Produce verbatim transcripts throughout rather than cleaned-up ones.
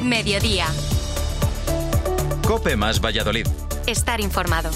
Mediodía. COPE más Valladolid. Estar informado.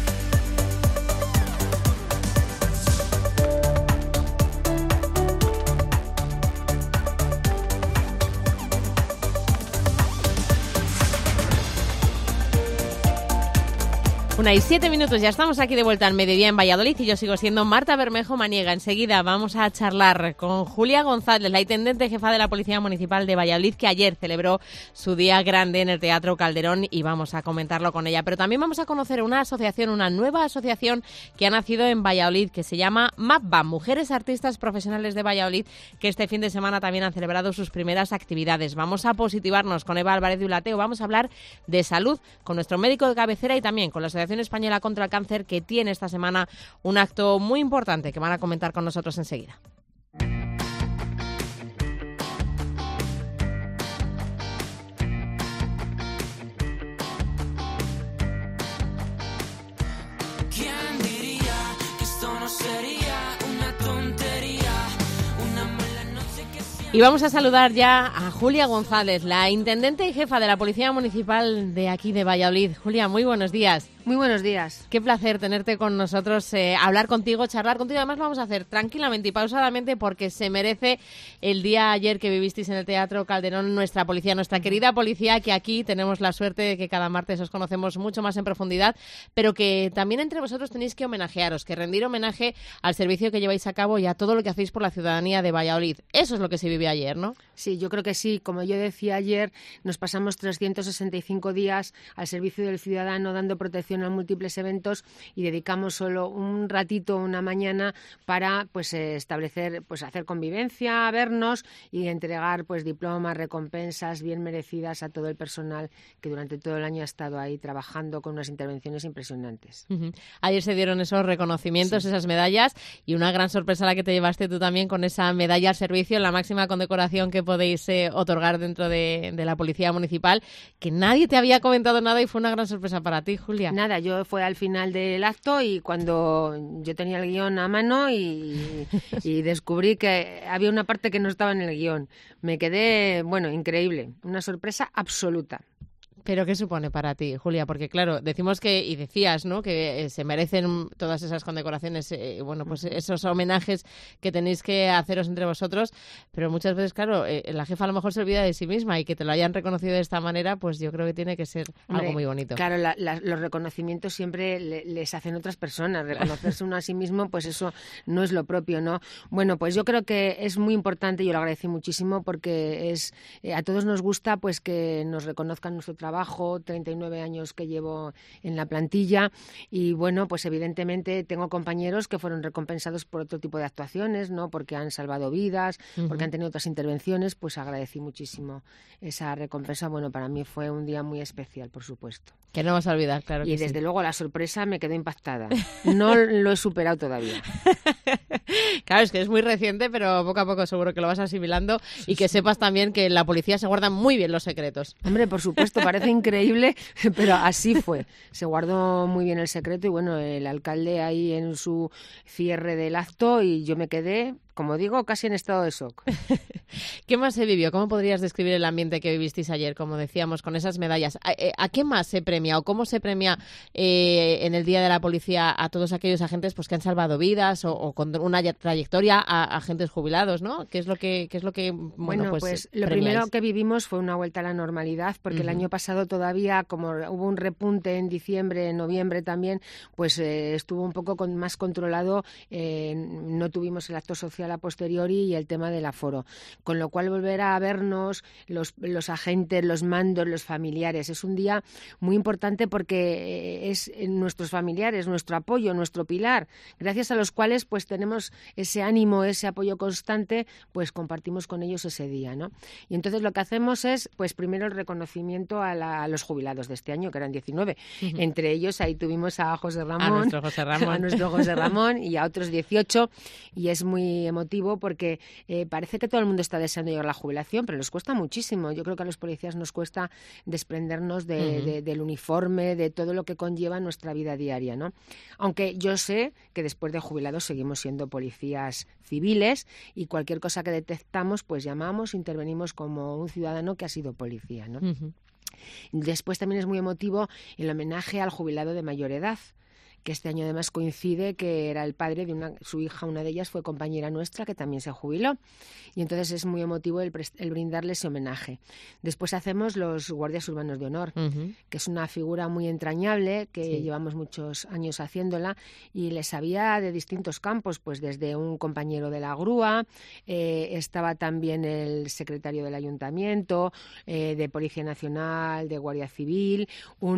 Una y siete minutos, ya estamos aquí de vuelta al mediodía en Valladolid y yo sigo siendo Marta Bermejo Maniega. Enseguida vamos a charlar con Julia González, la intendente jefa de la Policía Municipal de Valladolid, que ayer celebró su día grande en el Teatro Calderón y vamos a comentarlo con ella. Pero también vamos a conocer una asociación, una nueva asociación que ha nacido en Valladolid, que se llama MAPVA, Mujeres Artistas Profesionales de Valladolid, que este fin de semana también han celebrado sus primeras actividades. Vamos a positivarnos con Eva Álvarez de Ulateo, vamos a hablar de salud con nuestro médico de cabecera y también con la Asociación Española contra el Cáncer, que tiene esta semana un acto muy importante que van a comentar con nosotros enseguida. ¿Quién diría que esto no sería una tontería? Una mala noche que siempre... Y vamos a saludar ya a Julia González, la intendente y jefa de la Policía Municipal de aquí de Valladolid. Julia, muy buenos días. Muy buenos días. Qué placer tenerte con nosotros, eh, hablar contigo, charlar contigo. Además lo vamos a hacer tranquilamente y pausadamente porque se merece el día ayer que vivisteis en el Teatro Calderón nuestra policía, nuestra querida policía, que aquí tenemos la suerte de que cada martes os conocemos mucho más en profundidad, pero que también entre vosotros tenéis que homenajearos, que rendir homenaje al servicio que lleváis a cabo y a todo lo que hacéis por la ciudadanía de Valladolid. Eso es lo que se vive ayer, ¿no? Sí, yo creo que sí. Como yo decía ayer, nos pasamos trescientos sesenta y cinco días al servicio del ciudadano dando protección a múltiples eventos y dedicamos solo un ratito, una mañana, para pues establecer, pues hacer convivencia, vernos y entregar pues diplomas, recompensas bien merecidas a todo el personal que durante todo el año ha estado ahí trabajando con unas intervenciones impresionantes. Uh-huh. Ayer se dieron esos reconocimientos, sí, esas medallas, y una gran sorpresa la que te llevaste tú también con esa medalla al servicio, la máxima condecoración que podéis eh, otorgar dentro de, de la Policía Municipal, que nadie te había comentado nada y fue una gran sorpresa para ti, Julia. Nada, yo fue al final del acto y cuando yo tenía el guión a mano y, y descubrí que había una parte que no estaba en el guión. Me quedé, bueno, increíble, una sorpresa absoluta. ¿Pero qué supone para ti, Julia? Porque, claro, decimos que, y decías, ¿no?, que eh, se merecen todas esas condecoraciones, eh, bueno, pues esos homenajes que tenéis que haceros entre vosotros, pero muchas veces, claro, eh, la jefa a lo mejor se olvida de sí misma y que te lo hayan reconocido de esta manera, pues yo creo que tiene que ser Hombre, algo muy bonito. Claro, la, la, los reconocimientos siempre le, les hacen otras personas. Reconocerse uno a sí mismo, pues eso no es lo propio, ¿no? Bueno, pues yo creo que es muy importante, yo lo agradecí muchísimo porque es eh, a todos nos gusta pues que nos reconozcan nuestro trabajo, treinta y nueve años que llevo en la plantilla y bueno, pues evidentemente tengo compañeros que fueron recompensados por otro tipo de actuaciones, ¿no? Porque han salvado vidas, uh-huh. porque han tenido otras intervenciones, pues agradecí muchísimo esa recompensa. Bueno, para mí fue un día muy especial, por supuesto. Que no vas a olvidar, claro que Y desde sí. luego la sorpresa me quedó impactada. No lo he superado todavía. Claro, es que es muy reciente, pero poco a poco seguro que lo vas asimilando sí, y que sí. sepas también que en la policía se guardan muy bien los secretos. Hombre, por supuesto, parece increíble, pero así fue. Se guardó muy bien el secreto y bueno, el alcalde ahí en su cierre del acto y yo me quedé, como digo, casi en estado de shock. ¿Qué más se vivió? ¿Cómo podrías describir el ambiente que vivisteis ayer, como decíamos, con esas medallas? ¿A, a qué más se premia o cómo se premia eh, en el Día de la Policía a todos aquellos agentes pues que han salvado vidas o, o con una trayectoria a, a agentes jubilados, ¿no? ¿Qué es lo que, qué es lo que bueno, bueno pues, pues lo premiáis? Primero que vivimos fue una vuelta a la normalidad, porque uh-huh. el año pasado todavía, como hubo un repunte en diciembre, en noviembre también, pues eh, estuvo un poco con, más controlado, eh, no tuvimos el acto social a posteriori y el tema del aforo. Con lo cual volver a vernos los, los agentes, los mandos, los familiares. Es un día muy importante porque es nuestros familiares, nuestro apoyo, nuestro pilar, gracias a los cuales pues tenemos ese ánimo, ese apoyo constante, pues compartimos con ellos ese día, ¿no? Y entonces lo que hacemos es, pues primero el reconocimiento a, la, a los jubilados de este año, que eran diecinueve. Uh-huh. Entre ellos ahí tuvimos a José Ramón, a nuestro José Ramón, a nuestro José Ramón y a otros dieciocho, y es muy emocionante emotivo porque eh, parece que todo el mundo está deseando llegar a la jubilación, pero les cuesta muchísimo. Yo creo que a los policías nos cuesta desprendernos de, uh-huh. de, del uniforme, de todo lo que conlleva nuestra vida diaria, ¿no? Aunque yo sé que después de jubilados seguimos siendo policías civiles y cualquier cosa que detectamos, pues llamamos, intervenimos como un ciudadano que ha sido policía, ¿no? Uh-huh. Después también es muy emotivo el homenaje al jubilado de mayor edad, que este año además coincide que era el padre de una, su hija, una de ellas fue compañera nuestra que también se jubiló, y entonces es muy emotivo el, el brindarle ese homenaje. Después hacemos los guardias urbanos de honor, uh-huh. que es una figura muy entrañable que sí. llevamos muchos años haciéndola y les había de distintos campos, pues desde un compañero de la grúa, eh, estaba también el secretario del ayuntamiento, eh, de Policía Nacional, de Guardia Civil,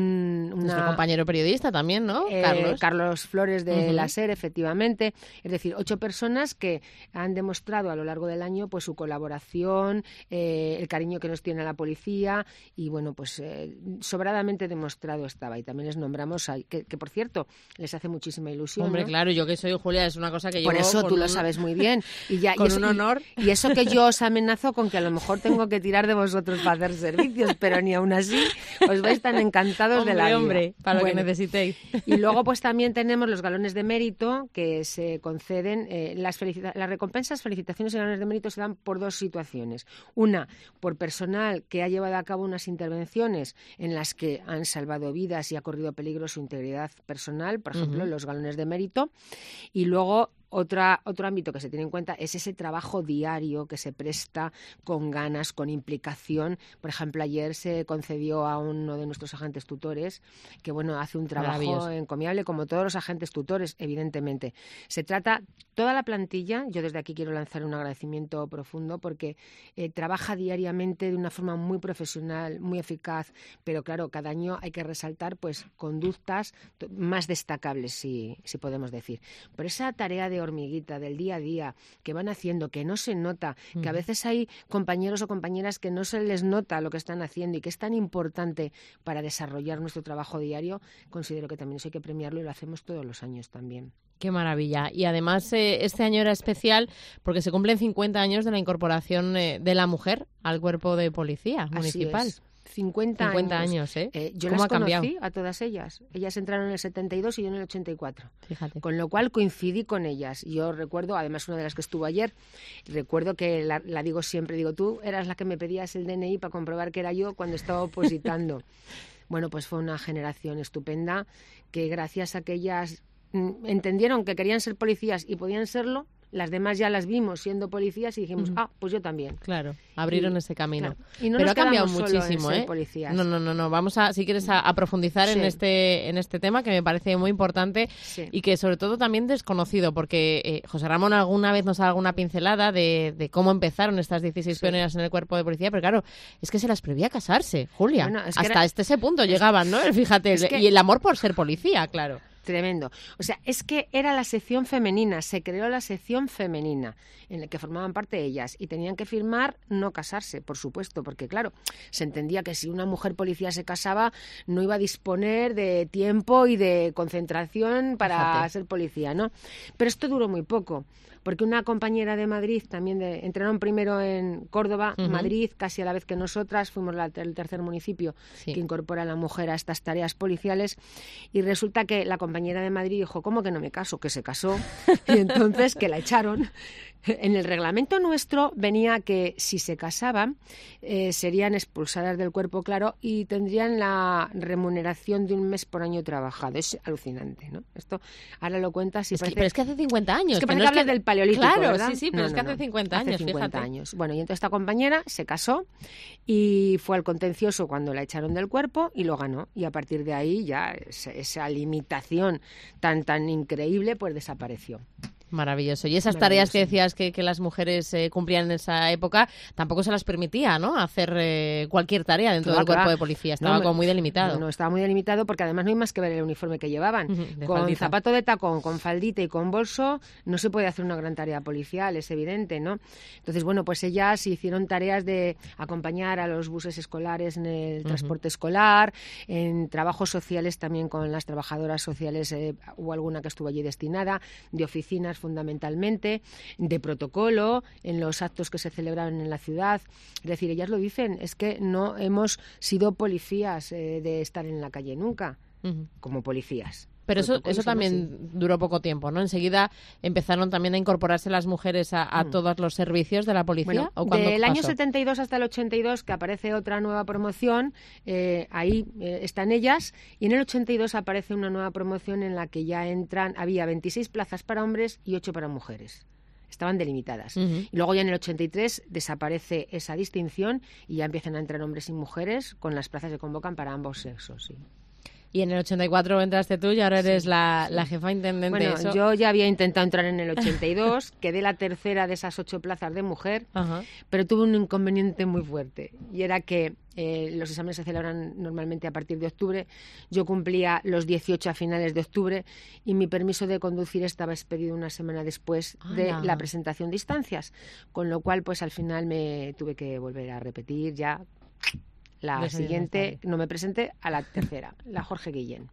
un una, nuestro compañero periodista también, ¿no? Eh, Carlos. Carlos Flores de uh-huh. la SER, efectivamente. Es decir, ocho personas que han demostrado a lo largo del año pues su colaboración, eh, el cariño que nos tiene la policía y, bueno, pues eh, sobradamente demostrado estaba. Y también les nombramos, a, que, que, por cierto, les hace muchísima ilusión. Hombre, ¿no? Claro, yo que soy Julia, es una cosa que Por llevo eso tú un... lo sabes muy bien. Y ya, con y eso, un honor. Y, y eso que yo os amenazo con que a lo mejor tengo que tirar de vosotros para hacer servicios, pero ni aún así os vais tan encantados hombre, de la vida. Hombre, para bueno, lo que necesitéis. Y luego pues también tenemos los galones de mérito que se conceden, eh, las, felicita- las recompensas, felicitaciones y galones de mérito se dan por dos situaciones. Una, por personal que ha llevado a cabo unas intervenciones en las que han salvado vidas y ha corrido peligro su integridad personal, por ejemplo, uh-huh. los galones de mérito. Y luego Otra, otro ámbito que se tiene en cuenta es ese trabajo diario que se presta con ganas, con implicación. Por ejemplo, ayer se concedió a uno de nuestros agentes tutores que, bueno, hace un trabajo encomiable, como todos los agentes tutores, evidentemente. Se trata, toda la plantilla, yo desde aquí quiero lanzar un agradecimiento profundo porque eh, trabaja diariamente de una forma muy profesional, muy eficaz, pero claro, cada año hay que resaltar pues conductas más destacables, si, si podemos decir. Por esa tarea de hormiguita del día a día que van haciendo, que no se nota, que a veces hay compañeros o compañeras que no se les nota lo que están haciendo y que es tan importante para desarrollar nuestro trabajo diario, considero que también eso hay que premiarlo y lo hacemos todos los años también. Qué maravilla. Y además eh, este año era especial porque se cumplen cincuenta años de la incorporación eh, de la mujer al cuerpo de policía municipal. Así es. cincuenta, cincuenta años, años ¿eh? eh yo ¿Cómo las ha cambiado? Conocí a todas ellas. Ellas entraron en el setenta y dos y yo en el ochenta y cuatro. Fíjate. Con lo cual coincidí con ellas. Yo recuerdo, además una de las que estuvo ayer, recuerdo que la, la digo siempre, digo, tú eras la que me pedías el D N I para comprobar que era yo cuando estaba opositando. Bueno, pues fue una generación estupenda que gracias a que ellas mm, entendieron que querían ser policías y podían serlo. Las demás ya las vimos siendo policías y dijimos, uh-huh. ah, pues yo también. Claro, abrieron y, ese camino. Claro. Y no Pero nos ha cambiado solo muchísimo, en ser ¿eh? policías. No, no, no, no. Vamos a, si quieres, a, a profundizar sí. en este en este tema que me parece muy importante sí. y que sobre todo también desconocido, porque eh, José Ramón alguna vez nos da alguna pincelada de, de cómo empezaron estas dieciséis sí. pioneras en el cuerpo de policía, pero claro, es que se las prevía casarse, Julia. Bueno, es que Hasta era... este ese punto es... llegaban, ¿no? Fíjate, es que... y el amor por ser policía, claro. Tremendo. O sea, es que era la sección femenina, se creó la sección femenina en la que formaban parte ellas y tenían que firmar no casarse, por supuesto, porque claro, se entendía que si una mujer policía se casaba no iba a disponer de tiempo y de concentración para Fíjate. ser policía, ¿no? Pero esto duró muy poco, porque una compañera de Madrid también de, entraron primero en Córdoba, uh-huh. Madrid, casi a la vez que nosotras, fuimos la, el tercer municipio sí. que incorpora a la mujer a estas tareas policiales y resulta que la compañera de Madrid dijo, ¿cómo que no me caso? Que se casó y entonces que la echaron. En el reglamento nuestro venía que si se casaban eh, serían expulsadas del cuerpo, claro, y tendrían la remuneración de un mes por año trabajado. Es alucinante, ¿no? Esto ahora lo cuentas y es parece... que, pero es que hace cincuenta años. Es que parece que no hablas que... del paleolítico, claro, ¿verdad? sí, sí, pero no, es que no, hace cincuenta no. años, hace cincuenta fíjate. años. Bueno, y entonces esta compañera se casó y fue al contencioso cuando la echaron del cuerpo y lo ganó. Y a partir de ahí ya esa, esa limitación tan, tan increíble pues desapareció. Maravilloso. Y esas tareas que decías que, que las mujeres eh, cumplían en esa época, tampoco se las permitía, ¿no? Hacer eh, cualquier tarea dentro claro, del cuerpo claro. de policía. Estaba no, como muy delimitado. No, no, estaba muy delimitado porque además no hay más que ver el uniforme que llevaban. De con faldita. zapato de tacón, con faldita y con bolso, no se puede hacer una gran tarea policial, es evidente, ¿no? Entonces, bueno, pues ellas hicieron tareas de acompañar a los buses escolares en el uh-huh. transporte escolar, en trabajos sociales también con las trabajadoras sociales, eh, hubo alguna que estuvo allí destinada, de oficinas fundamentalmente, de protocolo, en los actos que se celebraron en la ciudad. Es decir, ellas lo dicen, es que no hemos sido policías eh, de estar en la calle nunca, uh-huh. como policías. Pero eso, eso también duró poco tiempo, ¿no? Enseguida empezaron también a incorporarse las mujeres a, a mm. todos los servicios de la policía. Bueno, ¿o del pasó? año setenta y dos hasta el ochenta y dos, que aparece otra nueva promoción, eh, ahí eh, están ellas, y en el ochenta y dos aparece una nueva promoción en la que ya entran, había veintiséis plazas para hombres y ocho para mujeres. Estaban delimitadas. Uh-huh. Y luego ya en el ochenta y tres desaparece esa distinción y ya empiezan a entrar hombres y mujeres con las plazas que convocan para ambos sexos, sí. Y en el ochenta y cuatro entraste tú y ahora eres sí, la, sí. la jefa intendente. Bueno, Eso... yo ya había intentado entrar en el ochenta y dos, quedé la tercera de esas ocho plazas de mujer, uh-huh. pero tuve un inconveniente muy fuerte, y era que eh, los exámenes se celebran normalmente a partir de octubre, yo cumplía los dieciocho a finales de octubre, y mi permiso de conducir estaba expedido una semana después ah, de no. la presentación de instancias, con lo cual pues al final me tuve que volver a repetir ya. La siguiente, no me presenté, a la tercera, la Jorge Guillén.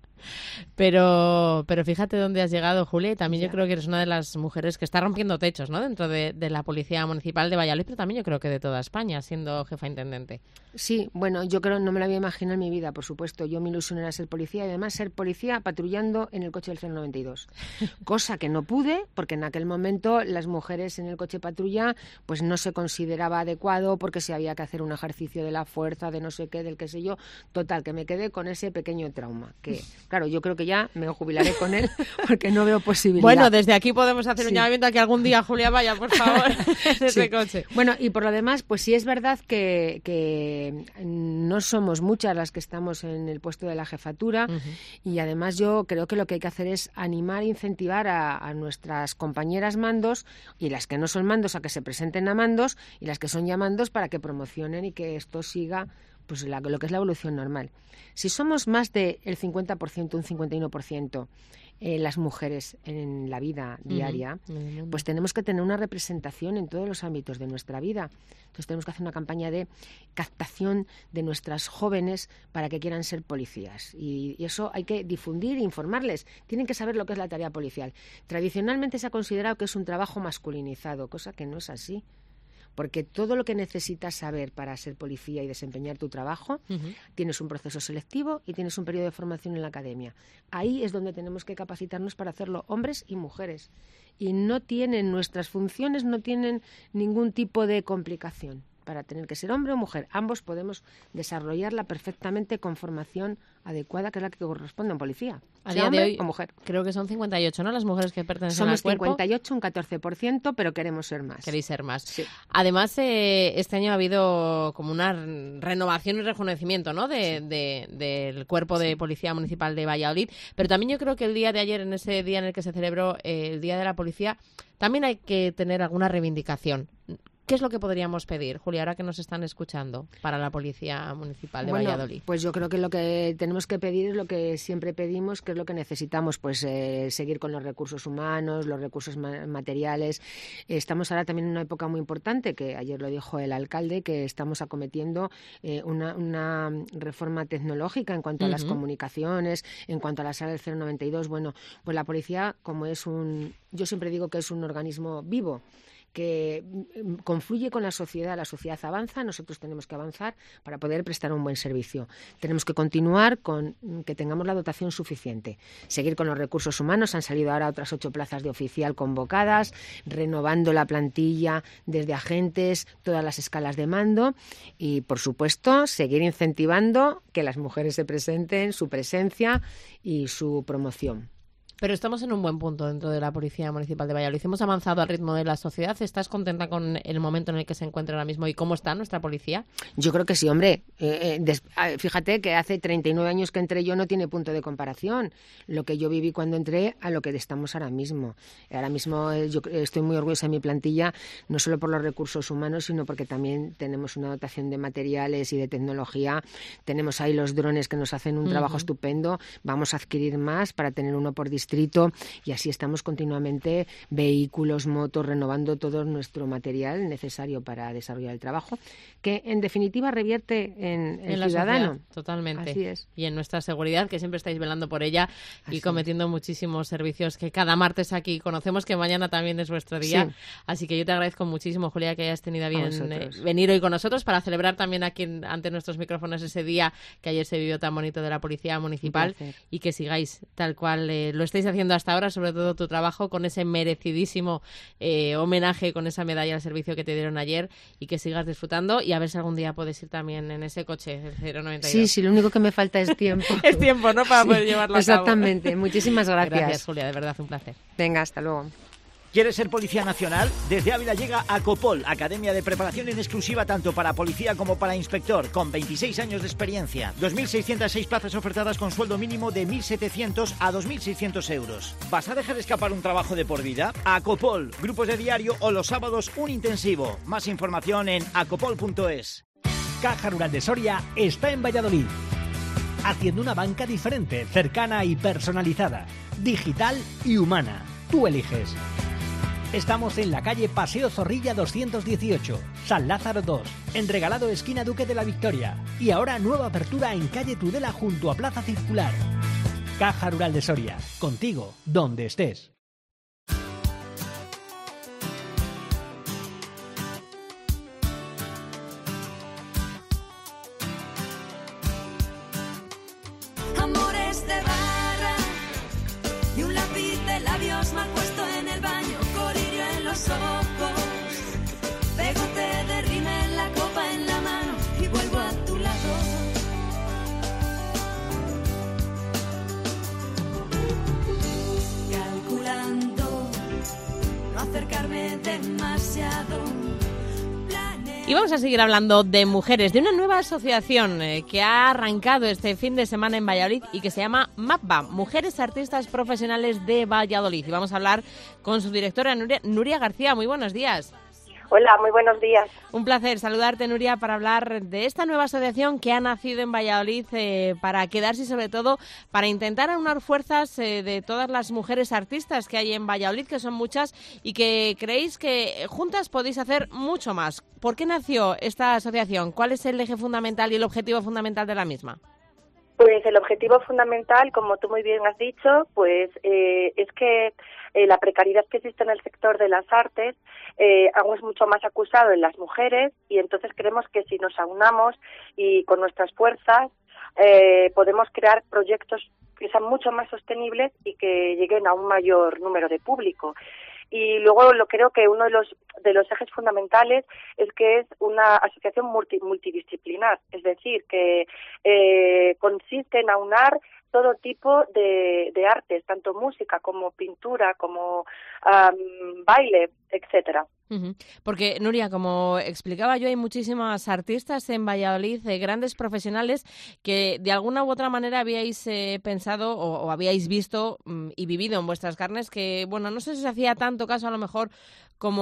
Pero pero fíjate dónde has llegado, Julia, y también ya. yo creo que eres una de las mujeres que está rompiendo techos, ¿no? Dentro de, de la Policía Municipal de Valladolid, pero también yo creo que de toda España, siendo jefa intendente. Sí, bueno, yo creo, no me lo había imaginado en mi vida, por supuesto. Yo mi ilusión era ser policía y además ser policía patrullando en el coche del cero noventa y dos. Cosa que no pude, porque en aquel momento las mujeres en el coche patrulla pues no se consideraba adecuado porque se había que hacer un ejercicio de la fuerza, de no sé qué, del qué sé yo. Total, que me quedé con ese pequeño trauma, que claro, yo creo que ya me jubilaré con él porque no veo posibilidad. Bueno, desde aquí podemos hacer sí. un llamamiento a que algún día Julia vaya, por favor, en ese sí. coche. Bueno, y por lo demás, pues sí es verdad que, que no somos muchas las que estamos en el puesto de la jefatura uh-huh. y además yo creo que lo que hay que hacer es animar e incentivar a, a nuestras compañeras mandos y las que no son mandos a que se presenten a mandos y las que son ya mandos para que promocionen y que esto siga pues la, lo que es la evolución normal. Si somos más del cincuenta por ciento, un cincuenta y uno por ciento eh, las mujeres en la vida diaria, uh-huh. pues tenemos que tener una representación en todos los ámbitos de nuestra vida. Entonces tenemos que hacer una campaña de captación de nuestras jóvenes para que quieran ser policías. Y, y eso hay que difundir e informarles. Tienen que saber lo que es la tarea policial. Tradicionalmente se ha considerado que es un trabajo masculinizado, cosa que no es así. Porque todo lo que necesitas saber para ser policía y desempeñar tu trabajo, uh-huh. tienes un proceso selectivo y tienes un periodo de formación en la academia. Ahí es donde tenemos que capacitarnos para hacerlo, hombres y mujeres. Y no tienen, nuestras funciones no tienen ningún tipo de complicación para tener que ser hombre o mujer. Ambos podemos desarrollarla perfectamente con formación adecuada, que es la que corresponde a un policía. A día de hoy, o mujer. Creo que son cincuenta y ocho, ¿no?, las mujeres que pertenecen Somos al cuerpo. cincuenta y ocho, un catorce por ciento, pero queremos ser más. Queréis ser más. Sí. Además, eh, este año ha habido como una renovación y rejuvenecimiento, ¿no?, de, sí. de, del cuerpo de Policía Municipal de Valladolid. Pero también yo creo que el día de ayer, en ese día en el que se celebró eh, el Día de la Policía, también hay que tener alguna reivindicación. ¿Qué es lo que podríamos pedir, Julia, ahora que nos están escuchando, para la Policía Municipal de bueno, Valladolid? Pues yo creo que lo que tenemos que pedir es lo que siempre pedimos, que es lo que necesitamos, pues eh, seguir con los recursos humanos, los recursos ma- materiales. Eh, estamos ahora también en una época muy importante, que ayer lo dijo el alcalde, que estamos acometiendo eh, una, una reforma tecnológica en cuanto uh-huh. a las comunicaciones, en cuanto a la sala del cero noventa y dos. Bueno, pues la policía, como es un... Yo siempre digo que es un organismo vivo, que confluye con la sociedad, la sociedad avanza, nosotros tenemos que avanzar para poder prestar un buen servicio. Tenemos que continuar con que tengamos la dotación suficiente, seguir con los recursos humanos, han salido ahora otras ocho plazas de oficial convocadas, renovando la plantilla desde agentes, todas las escalas de mando y, por supuesto, seguir incentivando que las mujeres se presenten, su presencia y su promoción. Pero estamos en un buen punto dentro de la Policía Municipal de Valladolid. Hemos avanzado al ritmo de la sociedad. ¿Estás contenta con el momento en el que se encuentra ahora mismo y cómo está nuestra policía? Yo creo que sí, hombre. Eh, eh, des, fíjate que hace treinta y nueve años que entré yo no tiene punto de comparación. Lo que yo viví cuando entré a lo que estamos ahora mismo. Ahora mismo eh, yo estoy muy orgullosa de mi plantilla, no solo por los recursos humanos, sino porque también tenemos una dotación de materiales y de tecnología. Tenemos ahí los drones que nos hacen un uh-huh. trabajo estupendo. Vamos a adquirir más para tener uno por distrito distrito, y así estamos continuamente, vehículos, motos, renovando todo nuestro material necesario para desarrollar el trabajo, que en definitiva revierte en el en ciudadano. La sociedad, totalmente. Así es. Y en nuestra seguridad, que siempre estáis velando por ella y Así cometiendo es. muchísimos servicios que cada martes aquí conocemos, que mañana también es vuestro día. Sí. Así que yo te agradezco muchísimo, Julia, que hayas tenido a bien eh, vosotros. venir hoy con nosotros para celebrar también aquí en- ante nuestros micrófonos ese día que ayer se vivió tan bonito de la Policía Municipal, placer. y que sigáis tal cual eh, lo estáis haciendo hasta ahora, sobre todo tu trabajo, con ese merecidísimo eh, homenaje, con esa medalla al servicio que te dieron ayer, y que sigas disfrutando, y a ver si algún día puedes ir también en ese coche, el cero noventa y dos. Sí, sí, lo único que me falta es tiempo. Es tiempo, ¿no?, para Sí, poder llevarlo a cabo. exactamente. Muchísimas gracias. Gracias, Julia, de verdad, un placer. Venga, hasta luego. ¿Quieres ser policía nacional? Desde Ávila llega ACOPOL, Academia de Preparación en exclusiva tanto para policía como para inspector, con veintiséis años de experiencia. dos mil seiscientas seis plazas ofertadas con sueldo mínimo de mil setecientos a dos mil seiscientos euros. ¿Vas a dejar escapar un trabajo de por vida? ACOPOL, grupos de diario o los sábados un intensivo. Más información en acopol punto es. Caja Rural de Soria está en Valladolid, haciendo una banca diferente, cercana y personalizada, digital y humana. Tú eliges. Estamos en la calle Paseo Zorrilla doscientos dieciocho, San Lázaro dos, en Regalado esquina Duque de la Victoria. Y ahora nueva apertura en calle Tudela junto a Plaza Circular. Caja Rural de Soria, contigo, donde estés. Amores de barra y un lápiz de labios mal puesto en el baño, colirio en los ojos, pegote de rímel, la copa en la mano y vuelvo a tu lado. Calculando no acercarme demasiado. Y vamos a seguir hablando de mujeres, de una nueva asociación eh, que ha arrancado este fin de semana en Valladolid y que se llama MAPBA, Mujeres Artistas Profesionales de Valladolid. Y vamos a hablar con su directora, Nuria, Nuria García. Muy buenos días. Hola, muy buenos días. Un placer saludarte, Nuria, para hablar de esta nueva asociación que ha nacido en Valladolid eh, para quedarse y, sobre todo, para intentar aunar fuerzas eh, de todas las mujeres artistas que hay en Valladolid, que son muchas, y que creéis que juntas podéis hacer mucho más. ¿Por qué nació esta asociación? ¿Cuál es el eje fundamental y el objetivo fundamental de la misma? Pues el objetivo fundamental, como tú muy bien has dicho, pues eh, es que eh, la precariedad que existe en el sector de las artes eh, aún es mucho más acusado en las mujeres, y entonces creemos que si nos aunamos y con nuestras fuerzas eh, podemos crear proyectos que sean mucho más sostenibles y que lleguen a un mayor número de público. Y luego lo creo que uno de los de los ejes fundamentales es que es una asociación multi, multidisciplinar, es decir, que eh, consiste en aunar todo tipo de, de artes, tanto música como pintura, como um, baile, etcétera. Uh-huh. Porque, Nuria, como explicaba yo, hay muchísimas artistas en Valladolid, eh, grandes profesionales, que de alguna u otra manera habíais eh, pensado o, o habíais visto mm, y vivido en vuestras carnes que, bueno, no sé si se hacía tanto caso a lo mejor como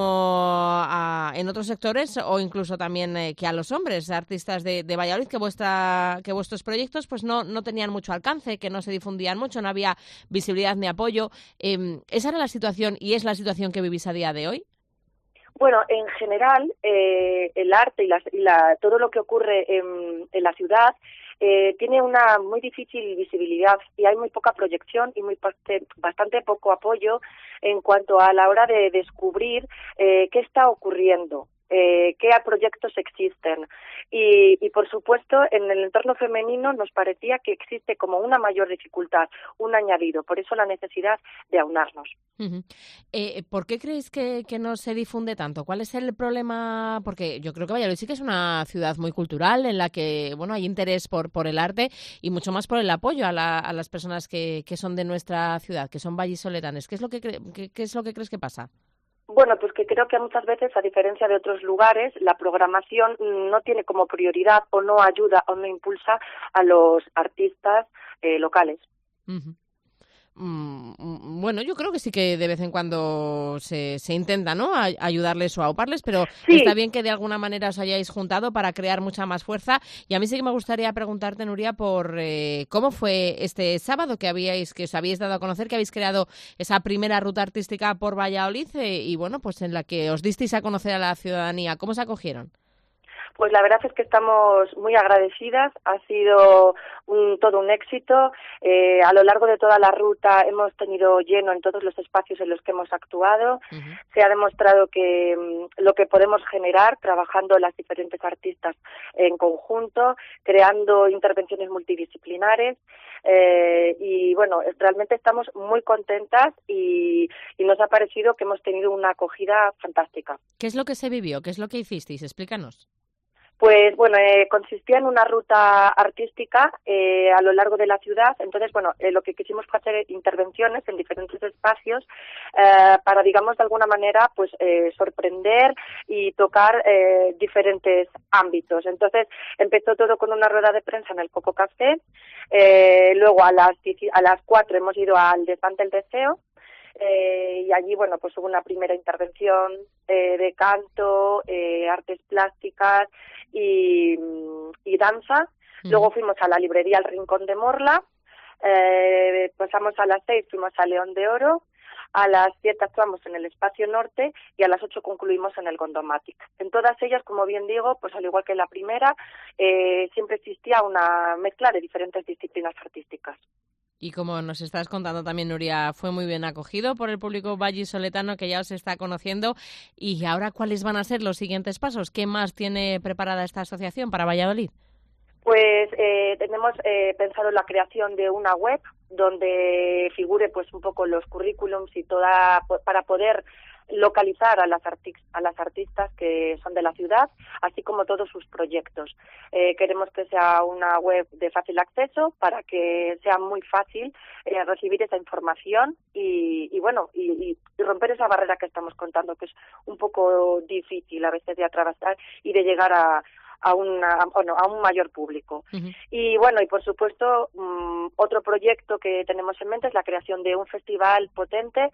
a, en otros sectores, o incluso también eh, que a los hombres, artistas de, de Valladolid, que vuestra que vuestros proyectos pues no, no tenían mucho alcance, que no se difundían mucho, no había visibilidad ni apoyo. Eh, ¿Esa era la situación y es la situación que vivís a día de hoy? Bueno, en general, eh, el arte y, la, y la, todo lo que ocurre en, en la ciudad eh, tiene una muy difícil visibilidad y hay muy poca proyección y muy parte, bastante poco apoyo en cuanto a la hora de descubrir eh, qué está ocurriendo. Eh, qué proyectos existen y, y por supuesto en el entorno femenino nos parecía que existe como una mayor dificultad, un añadido, por eso la necesidad de aunarnos. Uh-huh. Eh, ¿Por qué creéis que, que no se difunde tanto? ¿Cuál es el problema? Porque yo creo que Valladolid sí que es una ciudad muy cultural en la que bueno hay interés por, por el arte y mucho más por el apoyo a, la, a las personas que, que son de nuestra ciudad, que son vallisoletanes. ¿Qué es lo que cre- qué, qué es lo que crees que pasa? Bueno, pues que creo que muchas veces, a diferencia de otros lugares, la programación no tiene como prioridad o no ayuda o no impulsa a los artistas eh, locales. Uh-huh. mmm, bueno, yo creo que sí que de vez en cuando se, se intenta, ¿no?, a, ayudarles o auparles, pero sí. Está bien que de alguna manera os hayáis juntado para crear mucha más fuerza. Y a mí sí que me gustaría preguntarte, Nuria, por eh, cómo fue este sábado que habíais que os habíais dado a conocer, que habéis creado esa primera ruta artística por Valladolid eh, y, bueno, pues en la que os disteis a conocer a la ciudadanía. ¿Cómo se acogieron? Pues la verdad es que estamos muy agradecidas, ha sido un, todo un éxito. Eh, a lo largo de toda la ruta hemos tenido lleno en todos los espacios en los que hemos actuado. Uh-huh. Se ha demostrado que um, lo que podemos generar trabajando las diferentes artistas en conjunto, creando intervenciones multidisciplinares. Eh, y bueno, realmente estamos muy contentas y, y nos ha parecido que hemos tenido una acogida fantástica. ¿Qué es lo que se vivió? ¿Qué es lo que hicisteis? Explícanos. Pues bueno, eh, consistía en una ruta artística eh, a lo largo de la ciudad. Entonces, bueno, eh, lo que quisimos fue hacer intervenciones en diferentes espacios eh, para, digamos, de alguna manera, pues eh, sorprender y tocar eh, diferentes ámbitos. Entonces, empezó todo con una rueda de prensa en el Coco Café. Eh, luego a las a las cuatro hemos ido al Desván del Deseo. Eh, y allí, bueno, pues hubo una primera intervención eh, de canto, eh, artes plásticas y, y danza. Mm. Luego fuimos a la librería El Rincón de Morla, eh, pasamos a las seis, fuimos a León de Oro, a las siete actuamos en el Espacio Norte y a las ocho concluimos en el Gondomatic. En todas ellas, como bien digo, pues al igual que en la primera, eh, siempre existía una mezcla de diferentes disciplinas artísticas. Y como nos estás contando también, Nuria, fue muy bien acogido por el público vallisoletano que ya os está conociendo. Y ahora, ¿cuáles van a ser los siguientes pasos? ¿Qué más tiene preparada esta asociación para Valladolid? Pues eh, tenemos eh, pensado la creación de una web donde figure pues un poco los currículums y toda para poder localizar a las, arti- a las artistas que son de la ciudad, así como todos sus proyectos. Eh, queremos que sea una web de fácil acceso para que sea muy fácil eh, recibir esa información y, y bueno, y, y romper esa barrera que estamos contando, que es un poco difícil a veces de atravesar y de llegar a a una bueno, a un mayor público. Uh-huh. Y bueno, y por supuesto, um, otro proyecto que tenemos en mente es la creación de un festival potente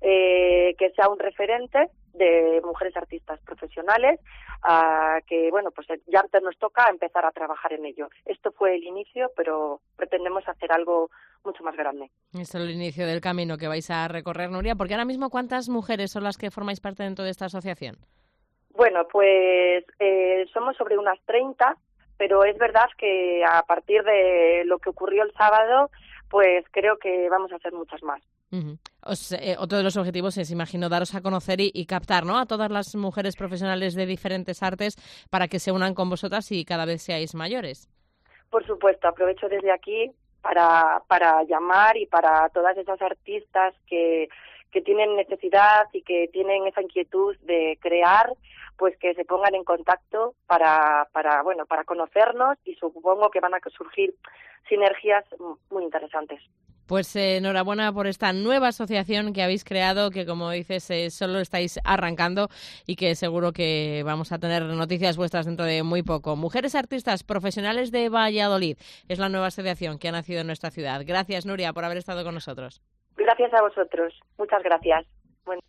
eh, que sea un referente de mujeres artistas profesionales, uh, que bueno, pues ya antes nos toca empezar a trabajar en ello. Esto fue el inicio, pero pretendemos hacer algo mucho más grande. Esto es el inicio del camino que vais a recorrer, Nuria, porque ahora mismo, ¿cuántas mujeres son las que formáis parte dentro de esta asociación? Bueno, pues eh, somos sobre unas treinta, pero es verdad que a partir de lo que ocurrió el sábado, pues creo que vamos a hacer muchas más. Uh-huh. Os, eh, otro de los objetivos es, imagino, daros a conocer y, y captar, ¿no?, a todas las mujeres profesionales de diferentes artes para que se unan con vosotras y cada vez seáis mayores. Por supuesto, aprovecho desde aquí para, para llamar y para todas esas artistas que, que tienen necesidad y que tienen esa inquietud de crear, pues que se pongan en contacto para, para, bueno, para conocernos, y supongo que van a surgir sinergias muy interesantes. Pues eh, enhorabuena por esta nueva asociación que habéis creado, que como dices eh, solo estáis arrancando y que seguro que vamos a tener noticias vuestras dentro de muy poco. Mujeres Artistas Profesionales de Valladolid es la nueva asociación que ha nacido en nuestra ciudad. Gracias, Nuria, por haber estado con nosotros. Gracias a vosotros. Muchas gracias. Bueno.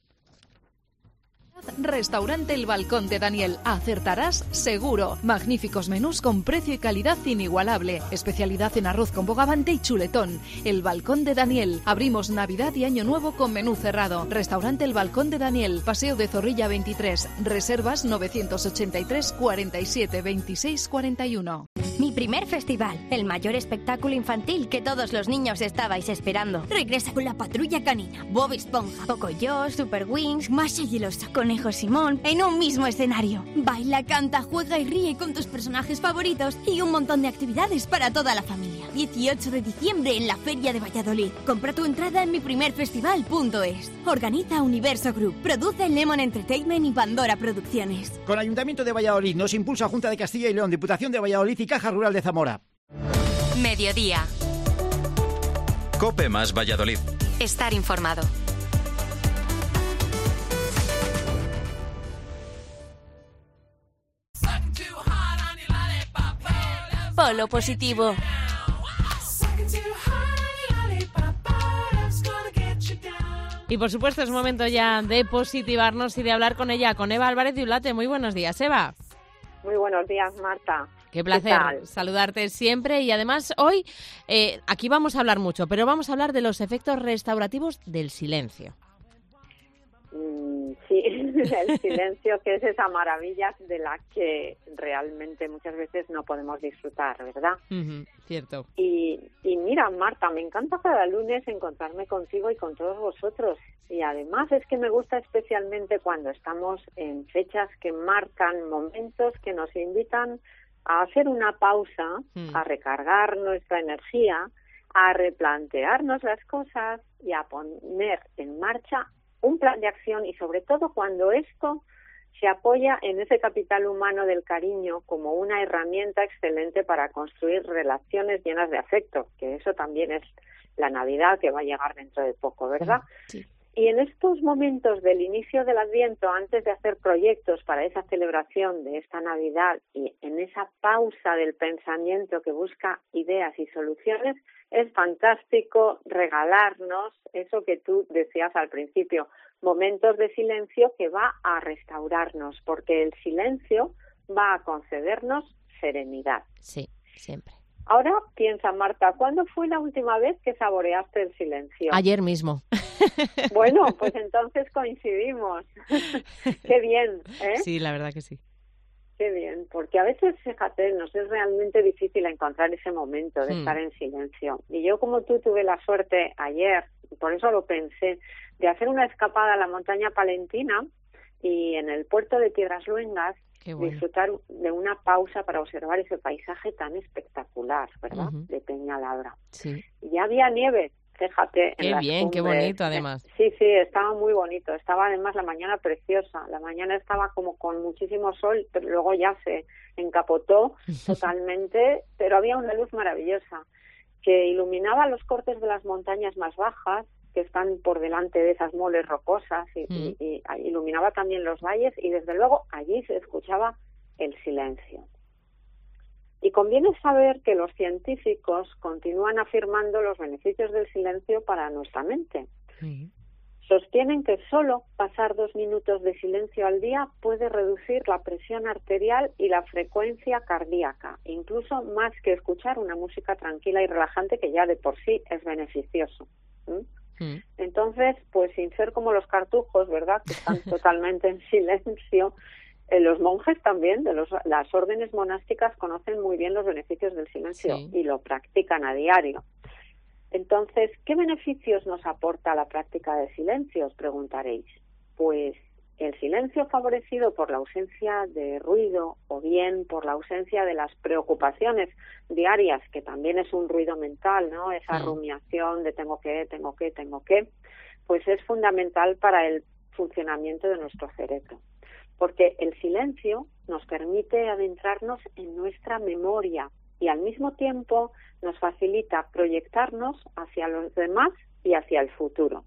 Restaurante El Balcón de Daniel. Acertarás seguro. Magníficos menús con precio y calidad inigualable. Especialidad en arroz con bogavante y chuletón. El Balcón de Daniel. Abrimos Navidad y Año Nuevo con menú cerrado. Restaurante El Balcón de Daniel. Paseo de Zorrilla veintitrés. Reservas novecientos ochenta y tres, cuarenta y siete, veintiséis, cuarenta y uno. Mi primer festival, el mayor espectáculo infantil que todos los niños estabais esperando. Regresa con la Patrulla Canina, Bob Esponja, Pocoyo, Super Wings, Masha y los Conejos Simón en un mismo escenario. Baila, canta, juega y ríe con tus personajes favoritos y un montón de actividades para toda la familia. dieciocho de diciembre en la Feria de Valladolid. Compra tu entrada en mi primer festival punto es. Organiza Universo Group. Produce Lemon Entertainment y Pandora Producciones. Con Ayuntamiento de Valladolid nos impulsa Junta de Castilla y León, Diputación de Valladolid y Caja Rural de Zamora. Mediodía. COPE más Valladolid. Estar informado. Polo positivo. Y por supuesto es momento ya de positivarnos y de hablar con ella, con Eva Álvarez de Ulate. Muy buenos días, Eva. Muy buenos días, Marta. Qué placer ¿Qué saludarte siempre y además hoy eh, aquí vamos a hablar mucho, pero vamos a hablar de los efectos restaurativos del silencio. Mm, sí, el silencio, que es esa maravilla de la que realmente muchas veces no podemos disfrutar, ¿verdad? Uh-huh, cierto. Y, y mira, Marta, me encanta cada lunes encontrarme contigo y con todos vosotros. Y además es que me gusta especialmente cuando estamos en fechas que marcan momentos que nos invitan a hacer una pausa, mm. a recargar nuestra energía, a replantearnos las cosas y a poner en marcha un plan de acción, y sobre todo cuando esto se apoya en ese capital humano del cariño como una herramienta excelente para construir relaciones llenas de afecto, que eso también es la Navidad que va a llegar dentro de poco, ¿verdad? Sí. Y en estos momentos del inicio del Adviento, antes de hacer proyectos para esa celebración de esta Navidad y en esa pausa del pensamiento que busca ideas y soluciones, es fantástico regalarnos eso que tú decías al principio, momentos de silencio que va a restaurarnos, porque el silencio va a concedernos serenidad. Sí, siempre. Ahora piensa, Marta, ¿cuándo fue la última vez que saboreaste el silencio? Ayer mismo. Bueno, pues entonces coincidimos. Qué bien, ¿eh? Sí, la verdad que sí. Qué bien, porque a veces, fíjate, nos es realmente difícil encontrar ese momento de hmm. estar en silencio. Y yo, como tú, tuve la suerte ayer, y por eso lo pensé, de hacer una escapada a la montaña palentina y en el puerto de Piedras Luengas, bueno. disfrutar de una pausa para observar ese paisaje tan espectacular, ¿verdad?, uh-huh. de Peñalabra. Sí. Y ya había nieve, fíjate. Qué en las bien, cumbres. Qué bonito, además. Sí, sí, estaba muy bonito. Estaba además la mañana preciosa. La mañana estaba como con muchísimo sol, pero luego ya se encapotó totalmente, pero había una luz maravillosa que iluminaba los cortes de las montañas más bajas, que están por delante de esas moles rocosas, y, mm. y, y iluminaba también los valles, y desde luego allí se escuchaba el silencio. Y conviene saber que los científicos continúan afirmando los beneficios del silencio para nuestra mente. Sí. Sostienen que solo pasar dos minutos de silencio al día puede reducir la presión arterial y la frecuencia cardíaca, incluso más que escuchar una música tranquila y relajante, que ya de por sí es beneficioso. ¿Mm? Mm. Entonces, pues sin ser como los cartujos, ¿verdad?, que están totalmente en silencio, eh, los monjes también, de los, las órdenes monásticas, conocen muy bien los beneficios del silencio sí. y lo practican a diario. Entonces, ¿qué beneficios nos aporta la práctica de silencio?, os preguntaréis. Pues el silencio favorecido por la ausencia de ruido o bien por la ausencia de las preocupaciones diarias, que también es un ruido mental, ¿no? Esa sí. rumiación de tengo que, tengo que, tengo que, pues es fundamental para el funcionamiento de nuestro cerebro. Porque el silencio nos permite adentrarnos en nuestra memoria y al mismo tiempo nos facilita proyectarnos hacia los demás y hacia el futuro.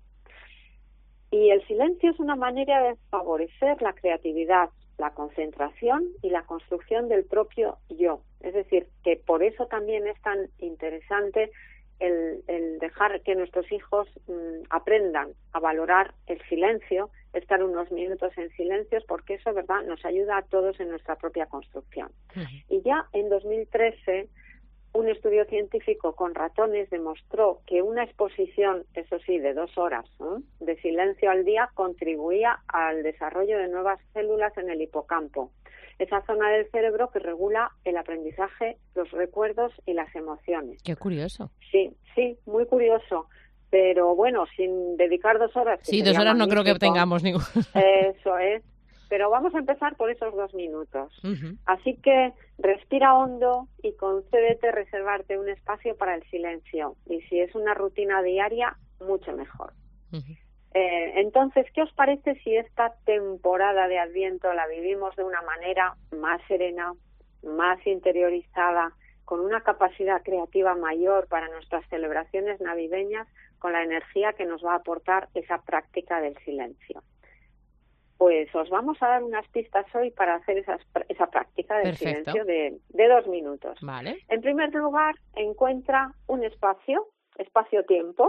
Y el silencio es una manera de favorecer la creatividad, la concentración y la construcción del propio yo. Es decir, que por eso también es tan interesante el, el dejar que nuestros hijos mmm, aprendan a valorar el silencio, estar unos minutos en silencios, porque eso, ¿verdad?, nos ayuda a todos en nuestra propia construcción. Uh-huh. Y ya en dos mil trece, un estudio científico con ratones demostró que una exposición, eso sí, de dos horas, ¿eh? de silencio al día contribuía al desarrollo de nuevas células en el hipocampo, esa zona del cerebro que regula el aprendizaje, los recuerdos y las emociones. Qué curioso. Sí, sí, muy curioso. Pero bueno, sin dedicar dos horas... Sí, dos horas no creo que tengamos ningún... Eso es. Pero vamos a empezar por esos dos minutos. Uh-huh. Así que respira hondo y concédete reservarte un espacio para el silencio. Y si es una rutina diaria, mucho mejor. Uh-huh. Eh, entonces, ¿qué os parece si esta temporada de Adviento la vivimos de una manera más serena, más interiorizada, con una capacidad creativa mayor para nuestras celebraciones navideñas, con la energía que nos va a aportar esa práctica del silencio? Pues os vamos a dar unas pistas hoy para hacer esas, esa práctica del Perfecto. silencio de, de dos minutos. Vale. En primer lugar, encuentra un espacio, espacio-tiempo,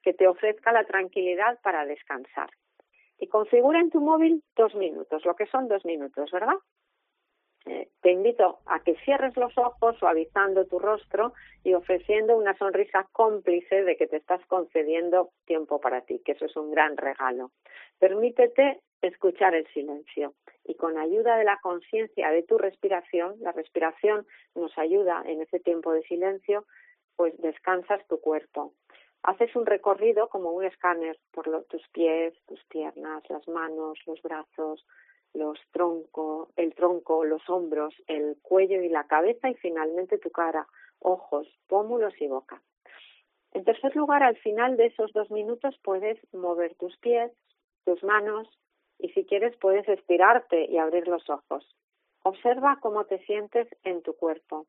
que te ofrezca la tranquilidad para descansar. Y configura en tu móvil dos minutos, lo que son dos minutos, ¿verdad? Eh, te invito a que cierres los ojos, suavizando tu rostro y ofreciendo una sonrisa cómplice de que te estás concediendo tiempo para ti, que eso es un gran regalo. Permítete escuchar el silencio y con ayuda de la conciencia de tu respiración, la respiración nos ayuda en ese tiempo de silencio, pues descansas tu cuerpo. Haces un recorrido como un escáner por lo, tus pies, tus piernas, las manos, los brazos, los troncos, el tronco, los hombros, el cuello y la cabeza y finalmente tu cara, ojos, pómulos y boca. En tercer lugar, al final de esos dos minutos puedes mover tus pies, tus manos y si quieres puedes estirarte y abrir los ojos. Observa cómo te sientes en tu cuerpo.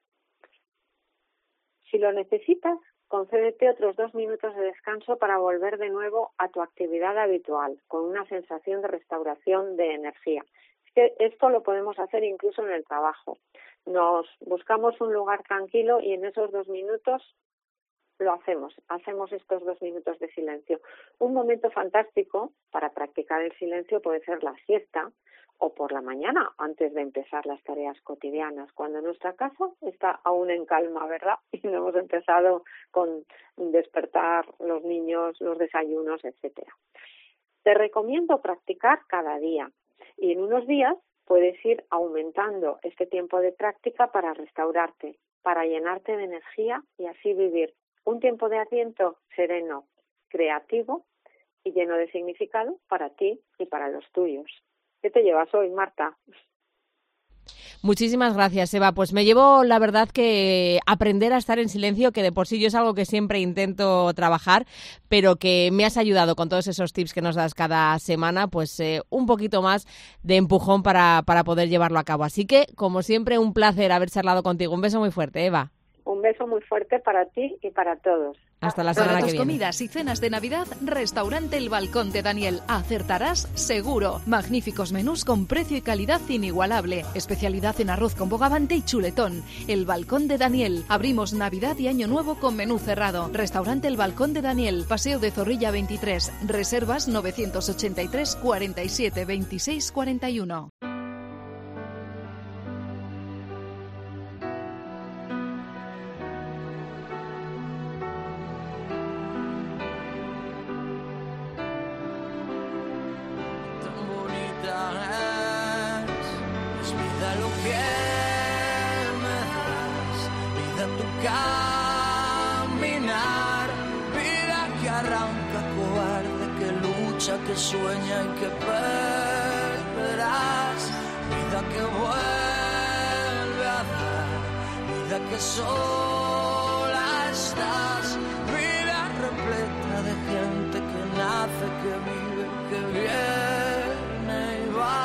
Si lo necesitas, concédete otros dos minutos de descanso para volver de nuevo a tu actividad habitual, con una sensación de restauración de energía. Es que esto lo podemos hacer incluso en el trabajo. Nos buscamos un lugar tranquilo y en esos dos minutos lo hacemos. Hacemos estos dos minutos de silencio. Un momento fantástico para practicar el silencio puede ser la siesta o por la mañana, antes de empezar las tareas cotidianas, cuando nuestra casa está aún en calma, ¿verdad? Y no hemos empezado con despertar los niños, los desayunos, etcétera. Te recomiendo practicar cada día y en unos días puedes ir aumentando este tiempo de práctica para restaurarte, para llenarte de energía y así vivir un tiempo de asiento sereno, creativo y lleno de significado para ti y para los tuyos. ¿Qué te llevas hoy, Marta? Muchísimas gracias, Eva. Pues me llevo, la verdad, que aprender a estar en silencio, que de por sí yo es algo que siempre intento trabajar, pero que me has ayudado con todos esos tips que nos das cada semana, pues eh, un poquito más de empujón para, para poder llevarlo a cabo. Así que, como siempre, un placer haber charlado contigo. Un beso muy fuerte, Eva. Un beso muy fuerte para ti y para todos. Hasta la semana Para que tus viene. comidas y cenas de Navidad, Restaurante El Balcón de Daniel. Acertarás seguro. Magníficos menús con precio y calidad inigualable. Especialidad en arroz con bogavante y chuletón. El Balcón de Daniel. Abrimos Navidad y Año Nuevo con menú cerrado. Restaurante El Balcón de Daniel. Paseo de Zorrilla veintitrés. Reservas novecientos ochenta y tres, cuarenta y siete, veintiséis, cuarenta y uno. Caminar, vida que arranca cobarde, que lucha, que sueña y que perderás, vida que vuelve a dar, vida que sola estás, vida repleta de gente que nace, que vive, que viene y va.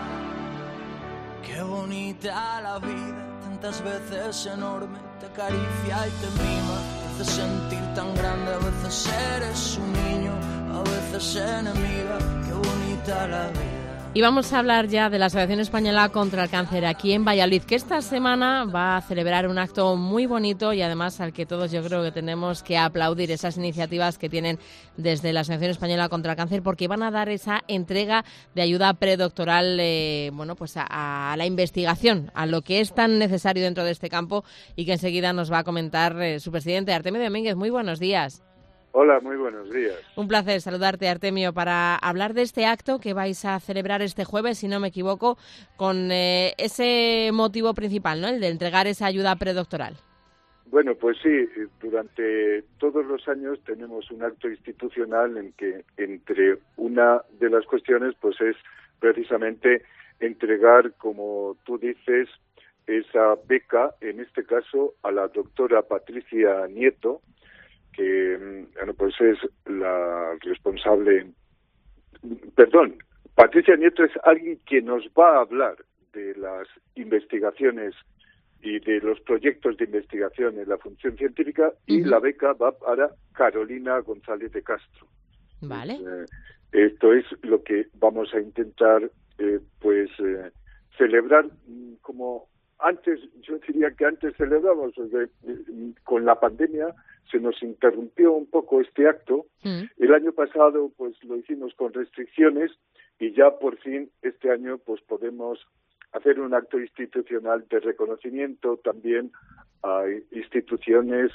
Qué bonita la vida, tantas veces enorme, te acaricia y te mima, te hace sentir tan grande, a veces eres un niño, a veces enemiga, qué bonita la vida. Y vamos a hablar ya de la Asociación Española contra el Cáncer aquí en Valladolid, que esta semana va a celebrar un acto muy bonito y además al que todos yo creo que tenemos que aplaudir esas iniciativas que tienen desde la Asociación Española contra el Cáncer, porque van a dar esa entrega de ayuda predoctoral eh, bueno, pues a, a la investigación, a lo que es tan necesario dentro de este campo y que enseguida nos va a comentar eh, su presidente, Artemio Domínguez. Muy buenos días. Hola, muy buenos días. Un placer saludarte, Artemio, para hablar de este acto que vais a celebrar este jueves, si no me equivoco, con eh, ese motivo principal, ¿no? El de entregar esa ayuda predoctoral. Bueno, pues sí, durante todos los años tenemos un acto institucional en que entre una de las cuestiones pues es precisamente entregar, como tú dices, esa beca, en este caso a la doctora Patricia Nieto, que bueno, pues es la responsable, perdón, Patricia Nieto es alguien que nos va a hablar de las investigaciones y de los proyectos de investigación en la función científica, y uh-huh. la beca va para Carolina González de Castro. Vale. Pues, eh, esto es lo que vamos a intentar eh, pues eh, celebrar como antes, yo diría que antes celebramos, porque con la pandemia se nos interrumpió un poco este acto. Mm. El año pasado pues lo hicimos con restricciones y ya por fin este año pues podemos hacer un acto institucional de reconocimiento también a instituciones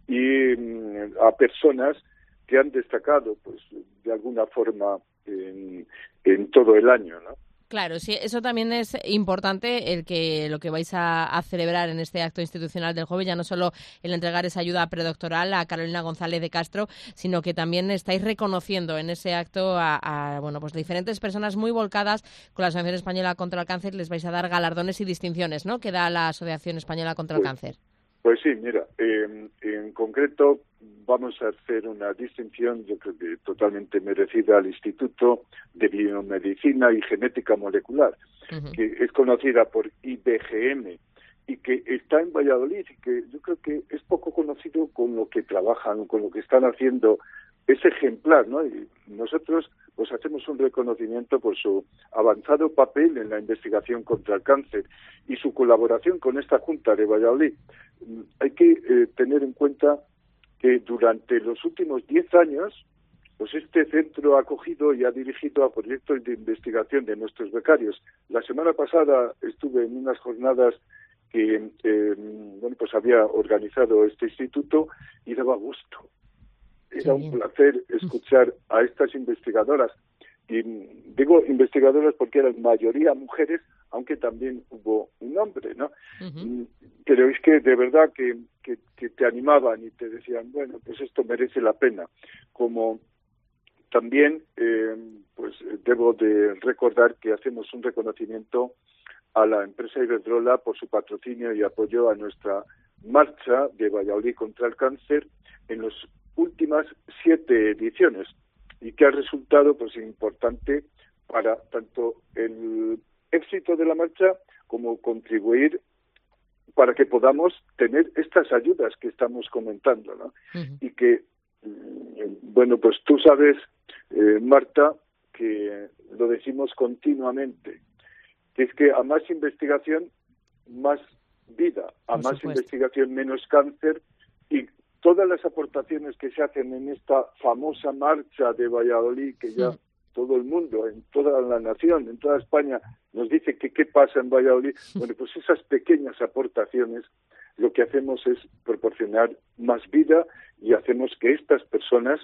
y mm, a personas que han destacado pues de alguna forma en, en todo el año, ¿no? Claro, sí, eso también es importante, el que lo que vais a, a celebrar en este acto institucional del jueves, ya no solo el entregar esa ayuda predoctoral a Carolina González de Castro, sino que también estáis reconociendo en ese acto a, a bueno, pues diferentes personas muy volcadas con la Asociación Española contra el Cáncer. Les vais a dar galardones y distinciones, ¿no?, que da la Asociación Española contra el pues, Cáncer. Pues sí, mira, eh, en concreto vamos a hacer una distinción, yo creo que totalmente merecida, al Instituto de Biomedicina y Genética Molecular, uh-huh. que es conocida por I B G M y que está en Valladolid y que yo creo que es poco conocido con lo que trabajan, con lo que están haciendo. Es ejemplar, ¿no? Y nosotros pues hacemos un reconocimiento por su avanzado papel en la investigación contra el cáncer y su colaboración con esta Junta de Valladolid. Hay que eh, tener en cuenta que durante los últimos diez años, pues este centro ha acogido y ha dirigido a proyectos de investigación de nuestros becarios. La semana pasada estuve en unas jornadas que eh, bueno, pues había organizado este instituto y daba gusto. Era un placer escuchar a estas investigadoras. Y digo investigadoras porque eran mayoría mujeres, aunque también hubo un hombre, ¿no? Uh-huh. Pero es que de verdad que, que, que te animaban y te decían, bueno, pues esto merece la pena. Como también, eh, pues debo de recordar que hacemos un reconocimiento a la empresa Iberdrola por su patrocinio y apoyo a nuestra marcha de Valladolid contra el cáncer en las últimas siete ediciones, y que ha resultado pues importante para tanto el éxito de la marcha como contribuir para que podamos tener estas ayudas que estamos comentando, ¿no? Uh-huh. Y que, bueno, pues tú sabes, eh, Marta, que lo decimos continuamente, que es que a más investigación, más vida, a Por más supuesto. investigación, menos cáncer, y todas las aportaciones que se hacen en esta famosa marcha de Valladolid, que ya sí. todo el mundo, en toda la nación, en toda España, nos dice que qué pasa en Valladolid, bueno, pues esas pequeñas aportaciones lo que hacemos es proporcionar más vida y hacemos que estas personas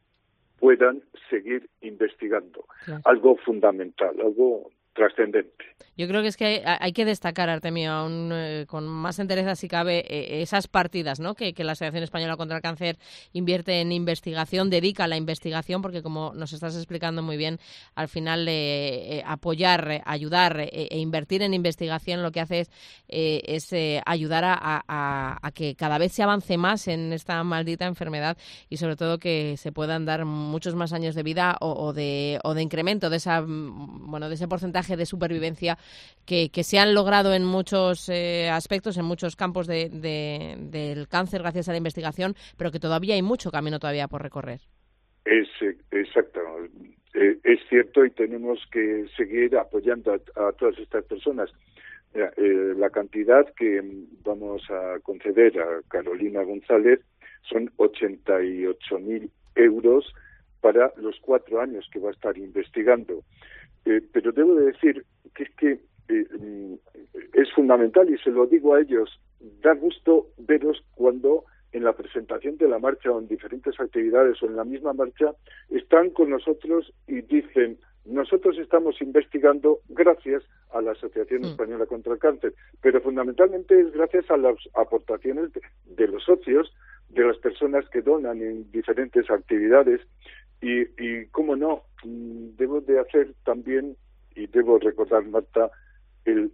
puedan seguir investigando. Claro. Algo fundamental, algo trascendente. Yo creo que es que hay, hay que destacar, Artemio, aún eh, con más entereza si cabe, eh, esas partidas, ¿no?, que, que la Asociación Española contra el Cáncer invierte en investigación, dedica a la investigación, porque como nos estás explicando muy bien, al final eh, eh, apoyar, eh, ayudar eh, e invertir en investigación lo que hace es, eh, es eh, ayudar a, a, a que cada vez se avance más en esta maldita enfermedad y sobre todo que se puedan dar muchos más años de vida o, o de o de incremento de esa bueno de ese porcentaje de supervivencia que, que se han logrado en muchos eh, aspectos, en muchos campos de, de, del cáncer gracias a la investigación, pero que todavía hay mucho camino todavía por recorrer. Es exacto, eh, es cierto, y tenemos que seguir apoyando a, a todas estas personas. Mira, eh, la cantidad que vamos a conceder a Carolina González son ochenta y ocho mil euros para los cuatro años que va a estar investigando. Eh, pero debo de decir que es que eh, es fundamental, y se lo digo a ellos, da gusto veros cuando en la presentación de la marcha o en diferentes actividades o en la misma marcha están con nosotros y dicen, nosotros estamos investigando gracias a la Asociación Española contra el Cáncer, pero fundamentalmente es gracias a las aportaciones de, de los socios, de las personas que donan en diferentes actividades. Y, y cómo no, debo de hacer también, y debo recordar, Marta, el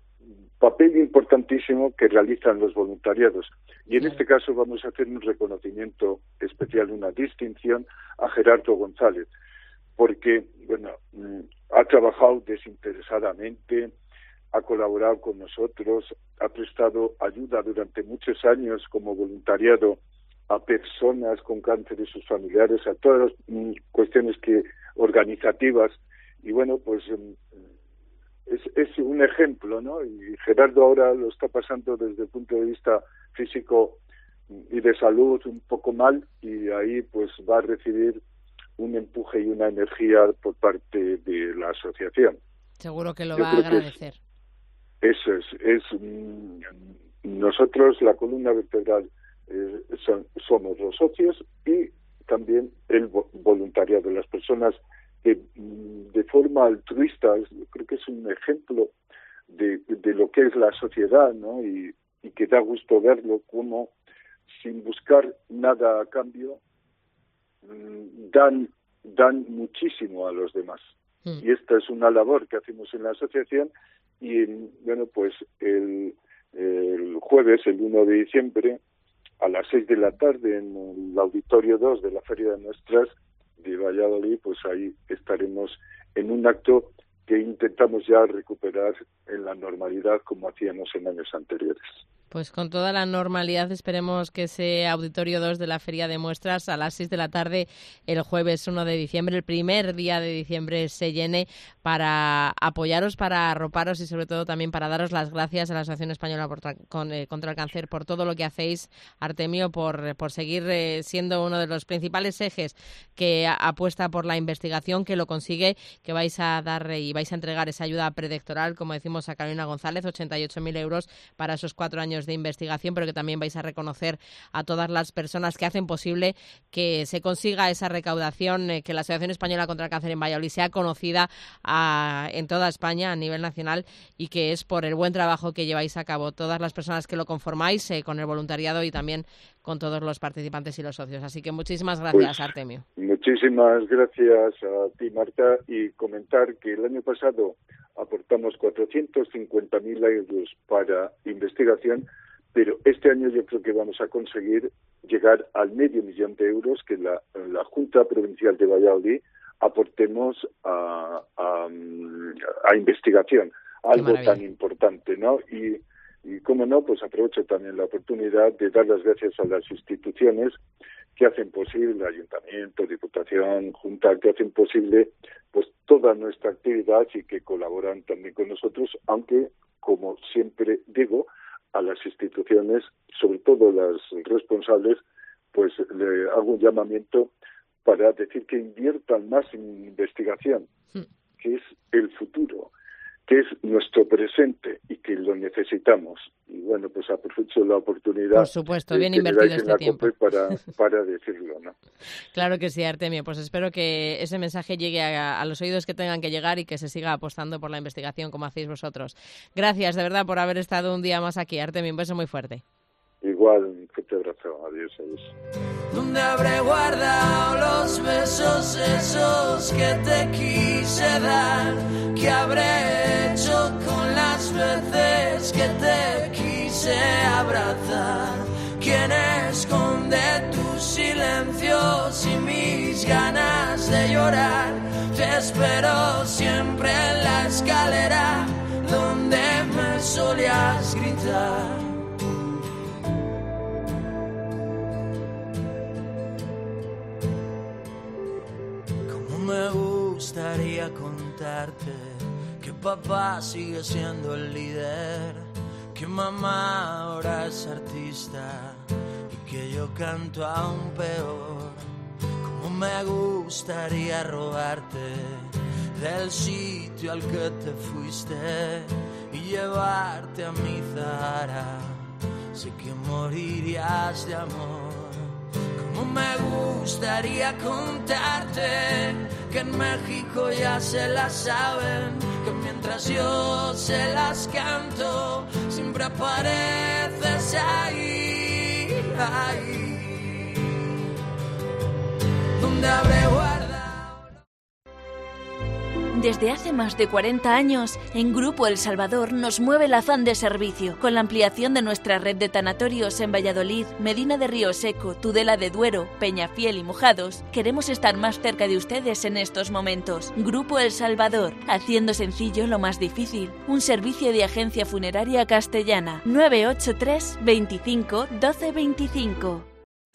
papel importantísimo que realizan los voluntariados. Y en este caso vamos a hacer un reconocimiento especial, una distinción a Gerardo González, porque, bueno, ha trabajado desinteresadamente, ha colaborado con nosotros, ha prestado ayuda durante muchos años como voluntariado a personas con cáncer y sus familiares, a todas las mm, cuestiones que organizativas, y bueno, pues es, es un ejemplo, ¿no? Y Gerardo ahora lo está pasando desde el punto de vista físico y de salud un poco mal, y ahí pues va a recibir un empuje y una energía por parte de la asociación. Seguro que lo Yo va a agradecer. Es, eso es, es nosotros, la columna vertebral, eh, son, somos los socios y también el voluntariado, las personas que de forma altruista, creo que es un ejemplo de, de lo que es la sociedad, ¿no? Y, y que da gusto verlo como, sin buscar nada a cambio, dan dan muchísimo a los demás. Mm. Y esta es una labor que hacemos en la asociación, y bueno, pues el, el jueves, el uno de diciembre, a las seis de la tarde, en el Auditorio dos de la Feria de Muestras de Valladolid, pues ahí estaremos en un acto que intentamos ya recuperar en la normalidad como hacíamos en años anteriores. Pues con toda la normalidad esperemos que ese Auditorio dos de la Feria de Muestras a las seis de la tarde el jueves uno de diciembre, el primer día de diciembre, se llene para apoyaros, para arroparos y sobre todo también para daros las gracias a la Asociación Española por, con, eh, contra el Cáncer por todo lo que hacéis, Artemio, por, por seguir eh, siendo uno de los principales ejes que apuesta por la investigación, que lo consigue, que vais a dar y vais a entregar esa ayuda predoctoral, como decimos, a Carolina González, ochenta y ocho mil euros para esos cuatro años de investigación, pero que también vais a reconocer a todas las personas que hacen posible que se consiga esa recaudación, eh, que la Asociación Española contra el Cáncer en Valladolid sea conocida a, en toda España a nivel nacional, y que es por el buen trabajo que lleváis a cabo todas las personas que lo conformáis, eh, con el voluntariado y también con todos los participantes y los socios. Así que muchísimas gracias, pues, Artemio. Muchísimas gracias a ti, Marta, y comentar que el año pasado aportamos cuatrocientos cincuenta mil euros para investigación, pero este año yo creo que vamos a conseguir llegar al medio millón de euros que la, la Junta Provincial de Valladolid aportemos a, a, a investigación, algo tan importante, ¿no? Y, y cómo no, pues aprovecho también la oportunidad de dar las gracias a las instituciones que hacen posible, Ayuntamiento, Diputación, Junta, que hacen posible pues toda nuestra actividad y que colaboran también con nosotros, aunque, como siempre digo, a las instituciones, sobre todo las responsables, pues le hago un llamamiento para decir que inviertan más en investigación, sí, que es el futuro, que es nuestro presente y que lo necesitamos. Y bueno, pues aprovecho la oportunidad. Por supuesto, bien invertido este tiempo. Para, para decirlo, ¿no? Claro que sí, Artemio. Pues espero que ese mensaje llegue a, a los oídos que tengan que llegar y que se siga apostando por la investigación como hacéis vosotros. Gracias, de verdad, por haber estado un día más aquí, Artemio. Un beso muy fuerte. Igual, un fuerte abrazo. Adiós, adiós. ¿Dónde habré guardado los besos esos que te quise dar? ¿Qué habré hecho con las veces que te quise abrazar? ¿Quién esconde tus silencios y mis ganas de llorar? Te espero siempre en la escalera donde me solías gritar. Me gustaría contarte que papá sigue siendo el líder, que mamá ahora es artista y que yo canto aún peor. Como me gustaría robarte del sitio al que te fuiste y llevarte a mi Zahara. Sé que morirías de amor. Como me gustaría contarte que en México ya se las saben, que mientras yo se las canto, siempre apareces ahí, ahí. ¿Dónde habré guardado? Desde hace más de cuarenta años, en Grupo El Salvador nos mueve el afán de servicio. Con la ampliación de nuestra red de tanatorios en Valladolid, Medina de Río Seco, Tudela de Duero, Peñafiel y Mojados, queremos estar más cerca de ustedes en estos momentos. Grupo El Salvador, haciendo sencillo lo más difícil. Un servicio de agencia funeraria castellana. nueve ocho tres, veinticinco, doce veinticinco.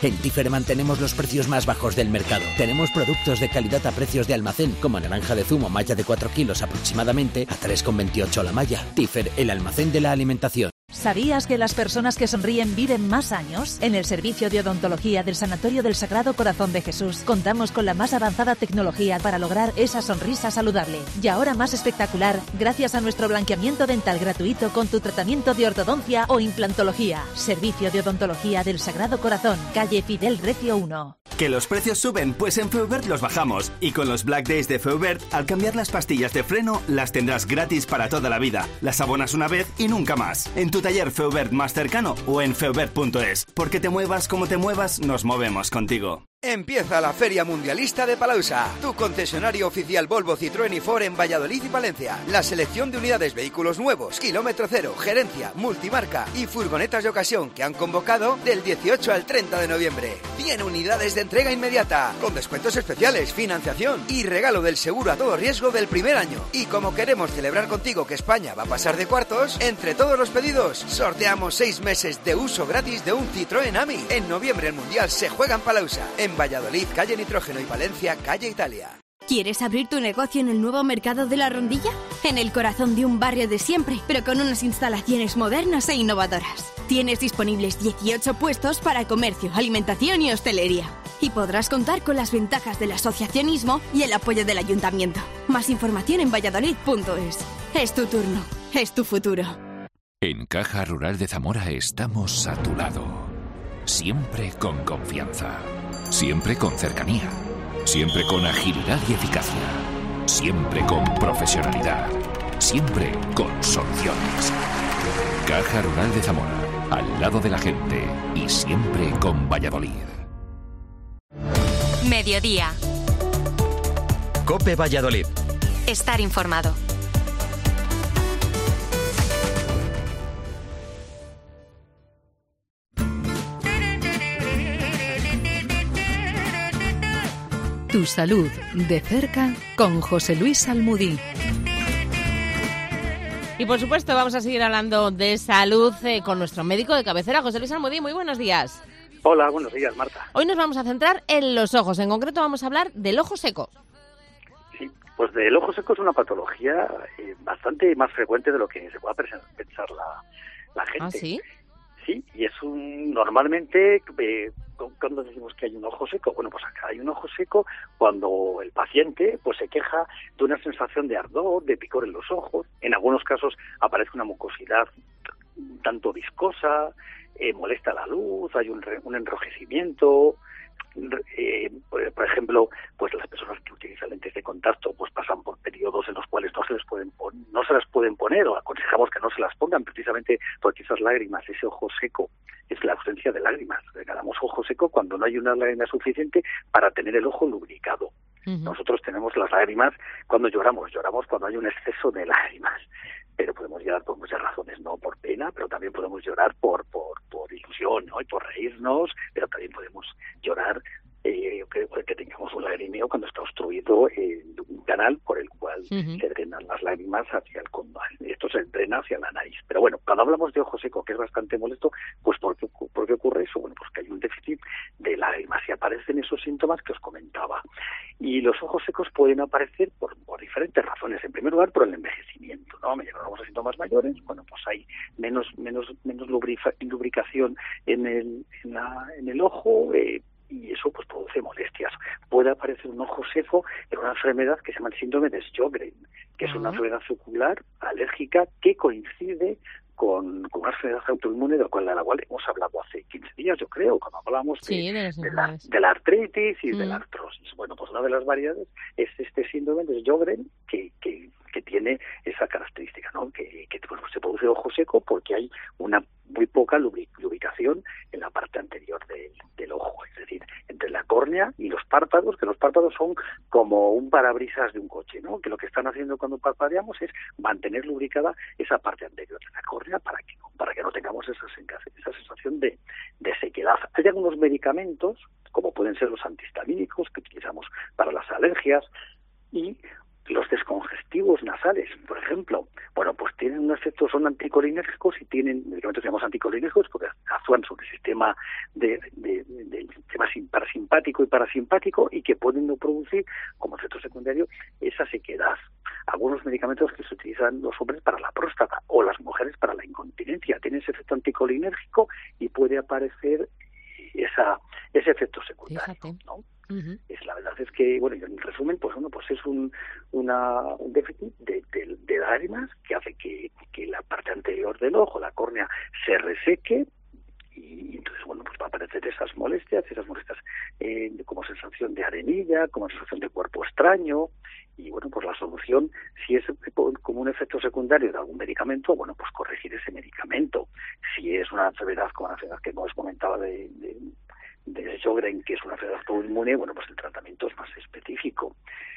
En Tifer mantenemos los precios más bajos del mercado. Tenemos productos de calidad a precios de almacén, como naranja de zumo malla de cuatro kilos aproximadamente a tres con veintiocho la malla. Tifer, el almacén de la alimentación. ¿Sabías que las personas que sonríen viven más años? En el Servicio de Odontología del Sanatorio del Sagrado Corazón de Jesús contamos con la más avanzada tecnología para lograr esa sonrisa saludable. Y ahora más espectacular, gracias a nuestro blanqueamiento dental gratuito con tu tratamiento de ortodoncia o implantología. Servicio de Odontología del Sagrado Corazón, calle Fidel Recio uno. ¿Que los precios suben? Pues en Feubert los bajamos. Y con los Black Days de Feubert, al cambiar las pastillas de freno, las tendrás gratis para toda la vida. Las abonas una vez y nunca más. En tu taller Feubert más cercano o en feubert punto es. Porque te muevas como te muevas, nos movemos contigo. Empieza la Feria Mundialista de Palausa, tu concesionario oficial Volvo, Citroën y Ford en Valladolid y Valencia. La selección de unidades, vehículos nuevos, kilómetro cero, gerencia, multimarca y furgonetas de ocasión que han convocado del dieciocho al treinta de noviembre. cien unidades de entrega inmediata, con descuentos especiales, financiación y regalo del seguro a todo riesgo del primer año. Y como queremos celebrar contigo que España va a pasar de cuartos, entre todos los pedidos sorteamos seis meses de uso gratis de un Citroën A M I. En noviembre el Mundial se juega en Palausa. En Valladolid, calle Nitrógeno, y Valencia, calle Italia. ¿Quieres abrir tu negocio en el nuevo mercado de la Rondilla? En el corazón de un barrio de siempre, pero con unas instalaciones modernas e innovadoras. Tienes disponibles dieciocho puestos para comercio, alimentación y hostelería. Y podrás contar con las ventajas del asociacionismo y el apoyo del ayuntamiento. Más información en valladolid punto es. Es tu turno, es tu futuro. En Caja Rural de Zamora estamos a tu lado. Siempre con confianza. Siempre con cercanía. Siempre con agilidad y eficacia. Siempre con profesionalidad. Siempre con soluciones. Caja Rural de Zamora. Al lado de la gente. Y siempre con Valladolid. Mediodía. COPE Valladolid. Estar informado. Tu salud de cerca con José Luis Almudí. Y por supuesto vamos a seguir hablando de salud eh, con nuestro médico de cabecera, José Luis Almudí. Muy buenos días. Hola, buenos días, Marta. Hoy nos vamos a centrar en los ojos. En concreto vamos a hablar del ojo seco. Sí, pues el ojo seco es una patología eh, bastante más frecuente de lo que se pueda pensar la, la gente. ¿Ah, sí? Sí, y es un normalmente, eh, ¿cuándo decimos que hay un ojo seco? Bueno, pues acá hay un ojo seco cuando el paciente pues se queja de una sensación de ardor, de picor en los ojos. En algunos casos aparece una mucosidad tanto viscosa, eh, molesta la luz, hay un, un enrojecimiento. Eh, por, por ejemplo, pues las personas que utilizan lentes de contacto pues pasan por periodos en los cuales no se les pueden pon- no se las pueden poner, o aconsejamos que no se las pongan precisamente porque esas lágrimas, ese ojo seco es la ausencia de lágrimas. Regalamos ojo seco cuando no hay una lágrima suficiente para tener el ojo lubricado. Uh-huh. Nosotros tenemos las lágrimas cuando lloramos, lloramos cuando hay un exceso de lágrimas, pero podemos llorar por muchas razones, no por pena, pero también podemos llorar por por, por ilusión, ¿no? Y por reírnos, pero también podemos llorar eh, que, que tengamos un lagrimeo cuando está obstruido eh, un canal por el cual uh-huh. se drenan las lágrimas hacia el cóndor. Esto se drena hacia la nariz. Pero bueno, cuando hablamos de ojo seco, que es bastante molesto, pues ¿por qué, por qué ocurre eso? Bueno, pues que hay un déficit de lágrimas y aparecen esos síntomas que os comentaba. Y los ojos secos pueden aparecer por, por diferentes razones. En primer lugar, por el envejecimiento, ¿no? Me llegan a síntomas mayores, bueno, pues hay menos menos menos lubrica, lubricación en el en, la, en el ojo, eh, y eso pues produce molestias. Puede aparecer un ojo seco en una enfermedad que se llama el síndrome de Sjögren, que uh-huh. es una enfermedad ocular alérgica que coincide con, con una enfermedad autoinmune de la cual, de la cual hemos hablado hace quince días, yo creo, cuando hablábamos de, sí, de, de, la, de la artritis y mm. de la Uh-huh. artrosis. Bueno, pues una de las variedades es este síndrome de Sjögren que, que, que tiene esa característica, ¿no? Que, que bueno, se produce ojo seco porque hay una muy poca lubricación en la parte anterior del, del ojo, es decir, entre la córnea y los párpados, que los párpados son como un parabrisas de un coche, ¿no? Que lo que están haciendo cuando parpadeamos es mantener lubricada esa parte anterior de la córnea para que no, para que no tengamos esa, esa sensación de, de sequedad. Hay algunos medicamentos, como pueden ser los antihistamínicos que utilizamos para las alergias, y los descongestivos nasales, por ejemplo, bueno, pues tienen un efecto, son anticolinérgicos y tienen medicamentos que llamamos anticolinérgicos porque actúan sobre el sistema de, de, de, sistema parasimpático y parasimpático y que pueden no producir como efecto secundario esa sequedad. Algunos medicamentos que se utilizan los hombres para la próstata o las mujeres para la incontinencia tienen ese efecto anticolinérgico y puede aparecer esa ese efecto secundario, ¿no? Uh-huh. Es la verdad es que, bueno, en resumen, pues bueno, pues es un una, un déficit de, de, de lágrimas que hace que, que la parte anterior del ojo, la córnea, se reseque. Y entonces, bueno, pues va a aparecer esas molestias, esas molestias eh, como sensación de arenilla, como sensación de cuerpo extraño. Y bueno, pues la solución, si es como un efecto secundario de algún medicamento, bueno, pues corregir ese medicamento. Si es una enfermedad como la enfermedad que hemos comentado de, de, de Sjögren, que es una enfermedad autoinmune, bueno, pues el tratamiento es más específico.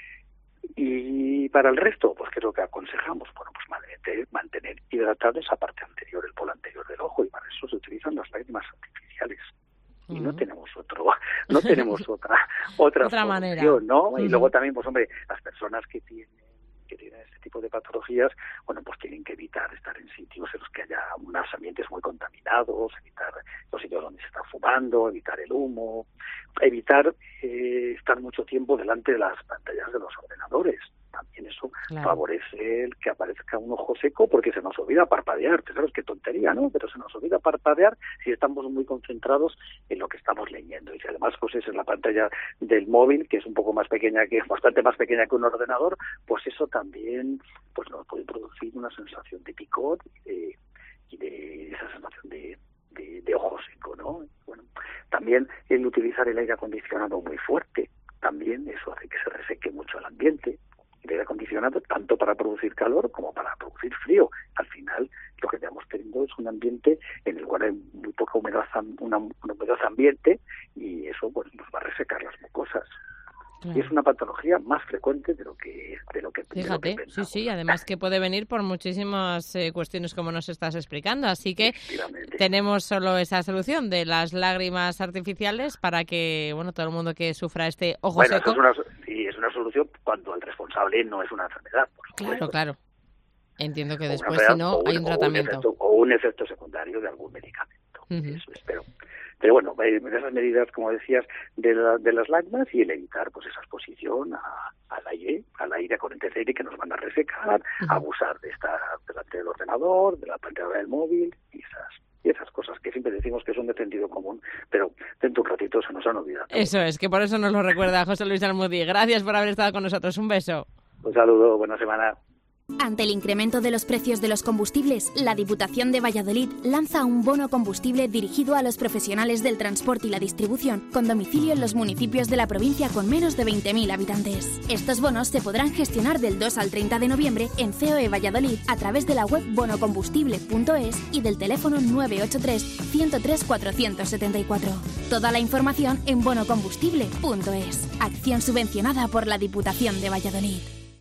Y para el resto, pues ¿qué es lo que aconsejamos? Bueno, pues mantener, mantener hidratada esa parte anterior, el polo anterior del ojo, y para eso se utilizan las lágrimas artificiales. Y uh-huh. no tenemos otro, no tenemos otra otra, otra manera, ¿no? Uh-huh. Y luego también, pues hombre, las personas que tienen que tienen este tipo de patologías, bueno, pues tienen que evitar estar en sitios en los que haya unos ambientes muy contaminados, evitar los sitios donde se está fumando, evitar el humo, evitar eh, estar mucho tiempo delante de las pantallas de los ordenadores. También eso claro. favorece el que aparezca un ojo seco porque se nos olvida parpadear. ¿Sabes qué tontería, no? Pero se nos olvida parpadear si estamos muy concentrados en lo que estamos leyendo. Y si además pues es en la pantalla del móvil, que es un poco más pequeña, que es bastante más pequeña que un ordenador, pues eso también pues nos puede producir una sensación de picor y de, y de esa sensación de, de, de ojo seco, ¿no? Bueno, también el utilizar el aire acondicionado muy fuerte, también eso hace que se reseque mucho el ambiente. El aire acondicionado tanto para producir calor como para producir frío. Al final lo que estamos teniendo es un ambiente en el cual hay muy poca humedad, una, una humedad ambiente, y eso pues nos va a resecar las mucosas. Claro. Y es una patología más frecuente de lo que de lo que Fíjate, de lo que sí, sí, además que puede venir por muchísimas eh, cuestiones como nos estás explicando, así que tenemos solo esa solución de las lágrimas artificiales para que, bueno, todo el mundo que sufra este ojo bueno, seco... Es una, sí, es una solución cuando el responsable no es una enfermedad, por Claro, supuesto. claro. Entiendo que después, si no, hay un tratamiento. Un efecto, o un efecto secundario de algún medicamento, uh-huh. Eso espero. Pero bueno, esas medidas, como decías, de, la, de las lágrimas y el evitar pues esa exposición a, al aire, al aire a corrientes de aire que nos van a resecar, uh-huh. abusar de estar delante del ordenador, de la pantalla del móvil y esas y esas cosas que siempre decimos que son de sentido común, pero dentro de un ratito se nos han olvidado. Eso es, que por eso nos lo recuerda José Luis Almudí. Gracias por haber estado con nosotros. Un beso. Un saludo, buena semana. Ante el incremento de los precios de los combustibles, la Diputación de Valladolid lanza un bono combustible dirigido a los profesionales del transporte y la distribución con domicilio en los municipios de la provincia con menos de veinte mil habitantes. Estos bonos se podrán gestionar del dos al treinta de noviembre en C O E Valladolid a través de la web bonocombustible punto es y del teléfono nueve ocho tres, ciento tres, cuatrocientos setenta y cuatro. Toda la información en bonocombustible punto es. Acción subvencionada por la Diputación de Valladolid.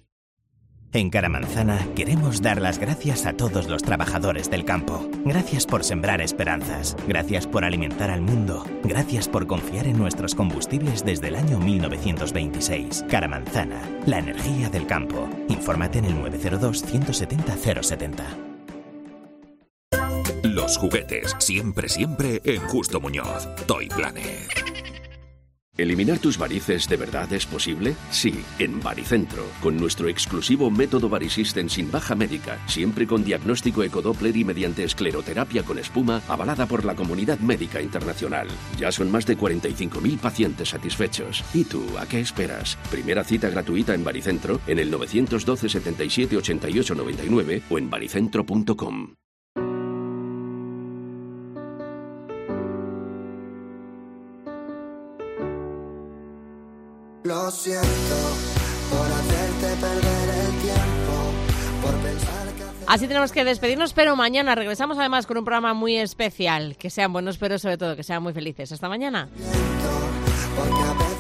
En Caramanzana queremos dar las gracias a todos los trabajadores del campo. Gracias por sembrar esperanzas. Gracias por alimentar al mundo. Gracias por confiar en nuestros combustibles desde el año mil novecientos veintiséis. Caramanzana, la energía del campo. Infórmate en el nueve cero dos, ciento setenta, cero setenta. Los juguetes, siempre, siempre en Justo Muñoz. Toy Planet. ¿Eliminar tus varices de verdad es posible? Sí, en Varicentro, con nuestro exclusivo método Varisystem sin baja médica, siempre con diagnóstico ecodoppler y mediante escleroterapia con espuma, avalada por la comunidad médica internacional. Ya son más de cuarenta y cinco mil pacientes satisfechos. ¿Y tú, a qué esperas? Primera cita gratuita en Varicentro, en el nueve uno dos, setenta y siete, ochenta y ocho, noventa y nueve o en varicentro punto com. Lo siento por hacerte perder el tiempo, por pensar que... Así tenemos que despedirnos, pero mañana regresamos además con un programa muy especial. Que sean buenos, pero sobre todo que sean muy felices. Hasta mañana. Porque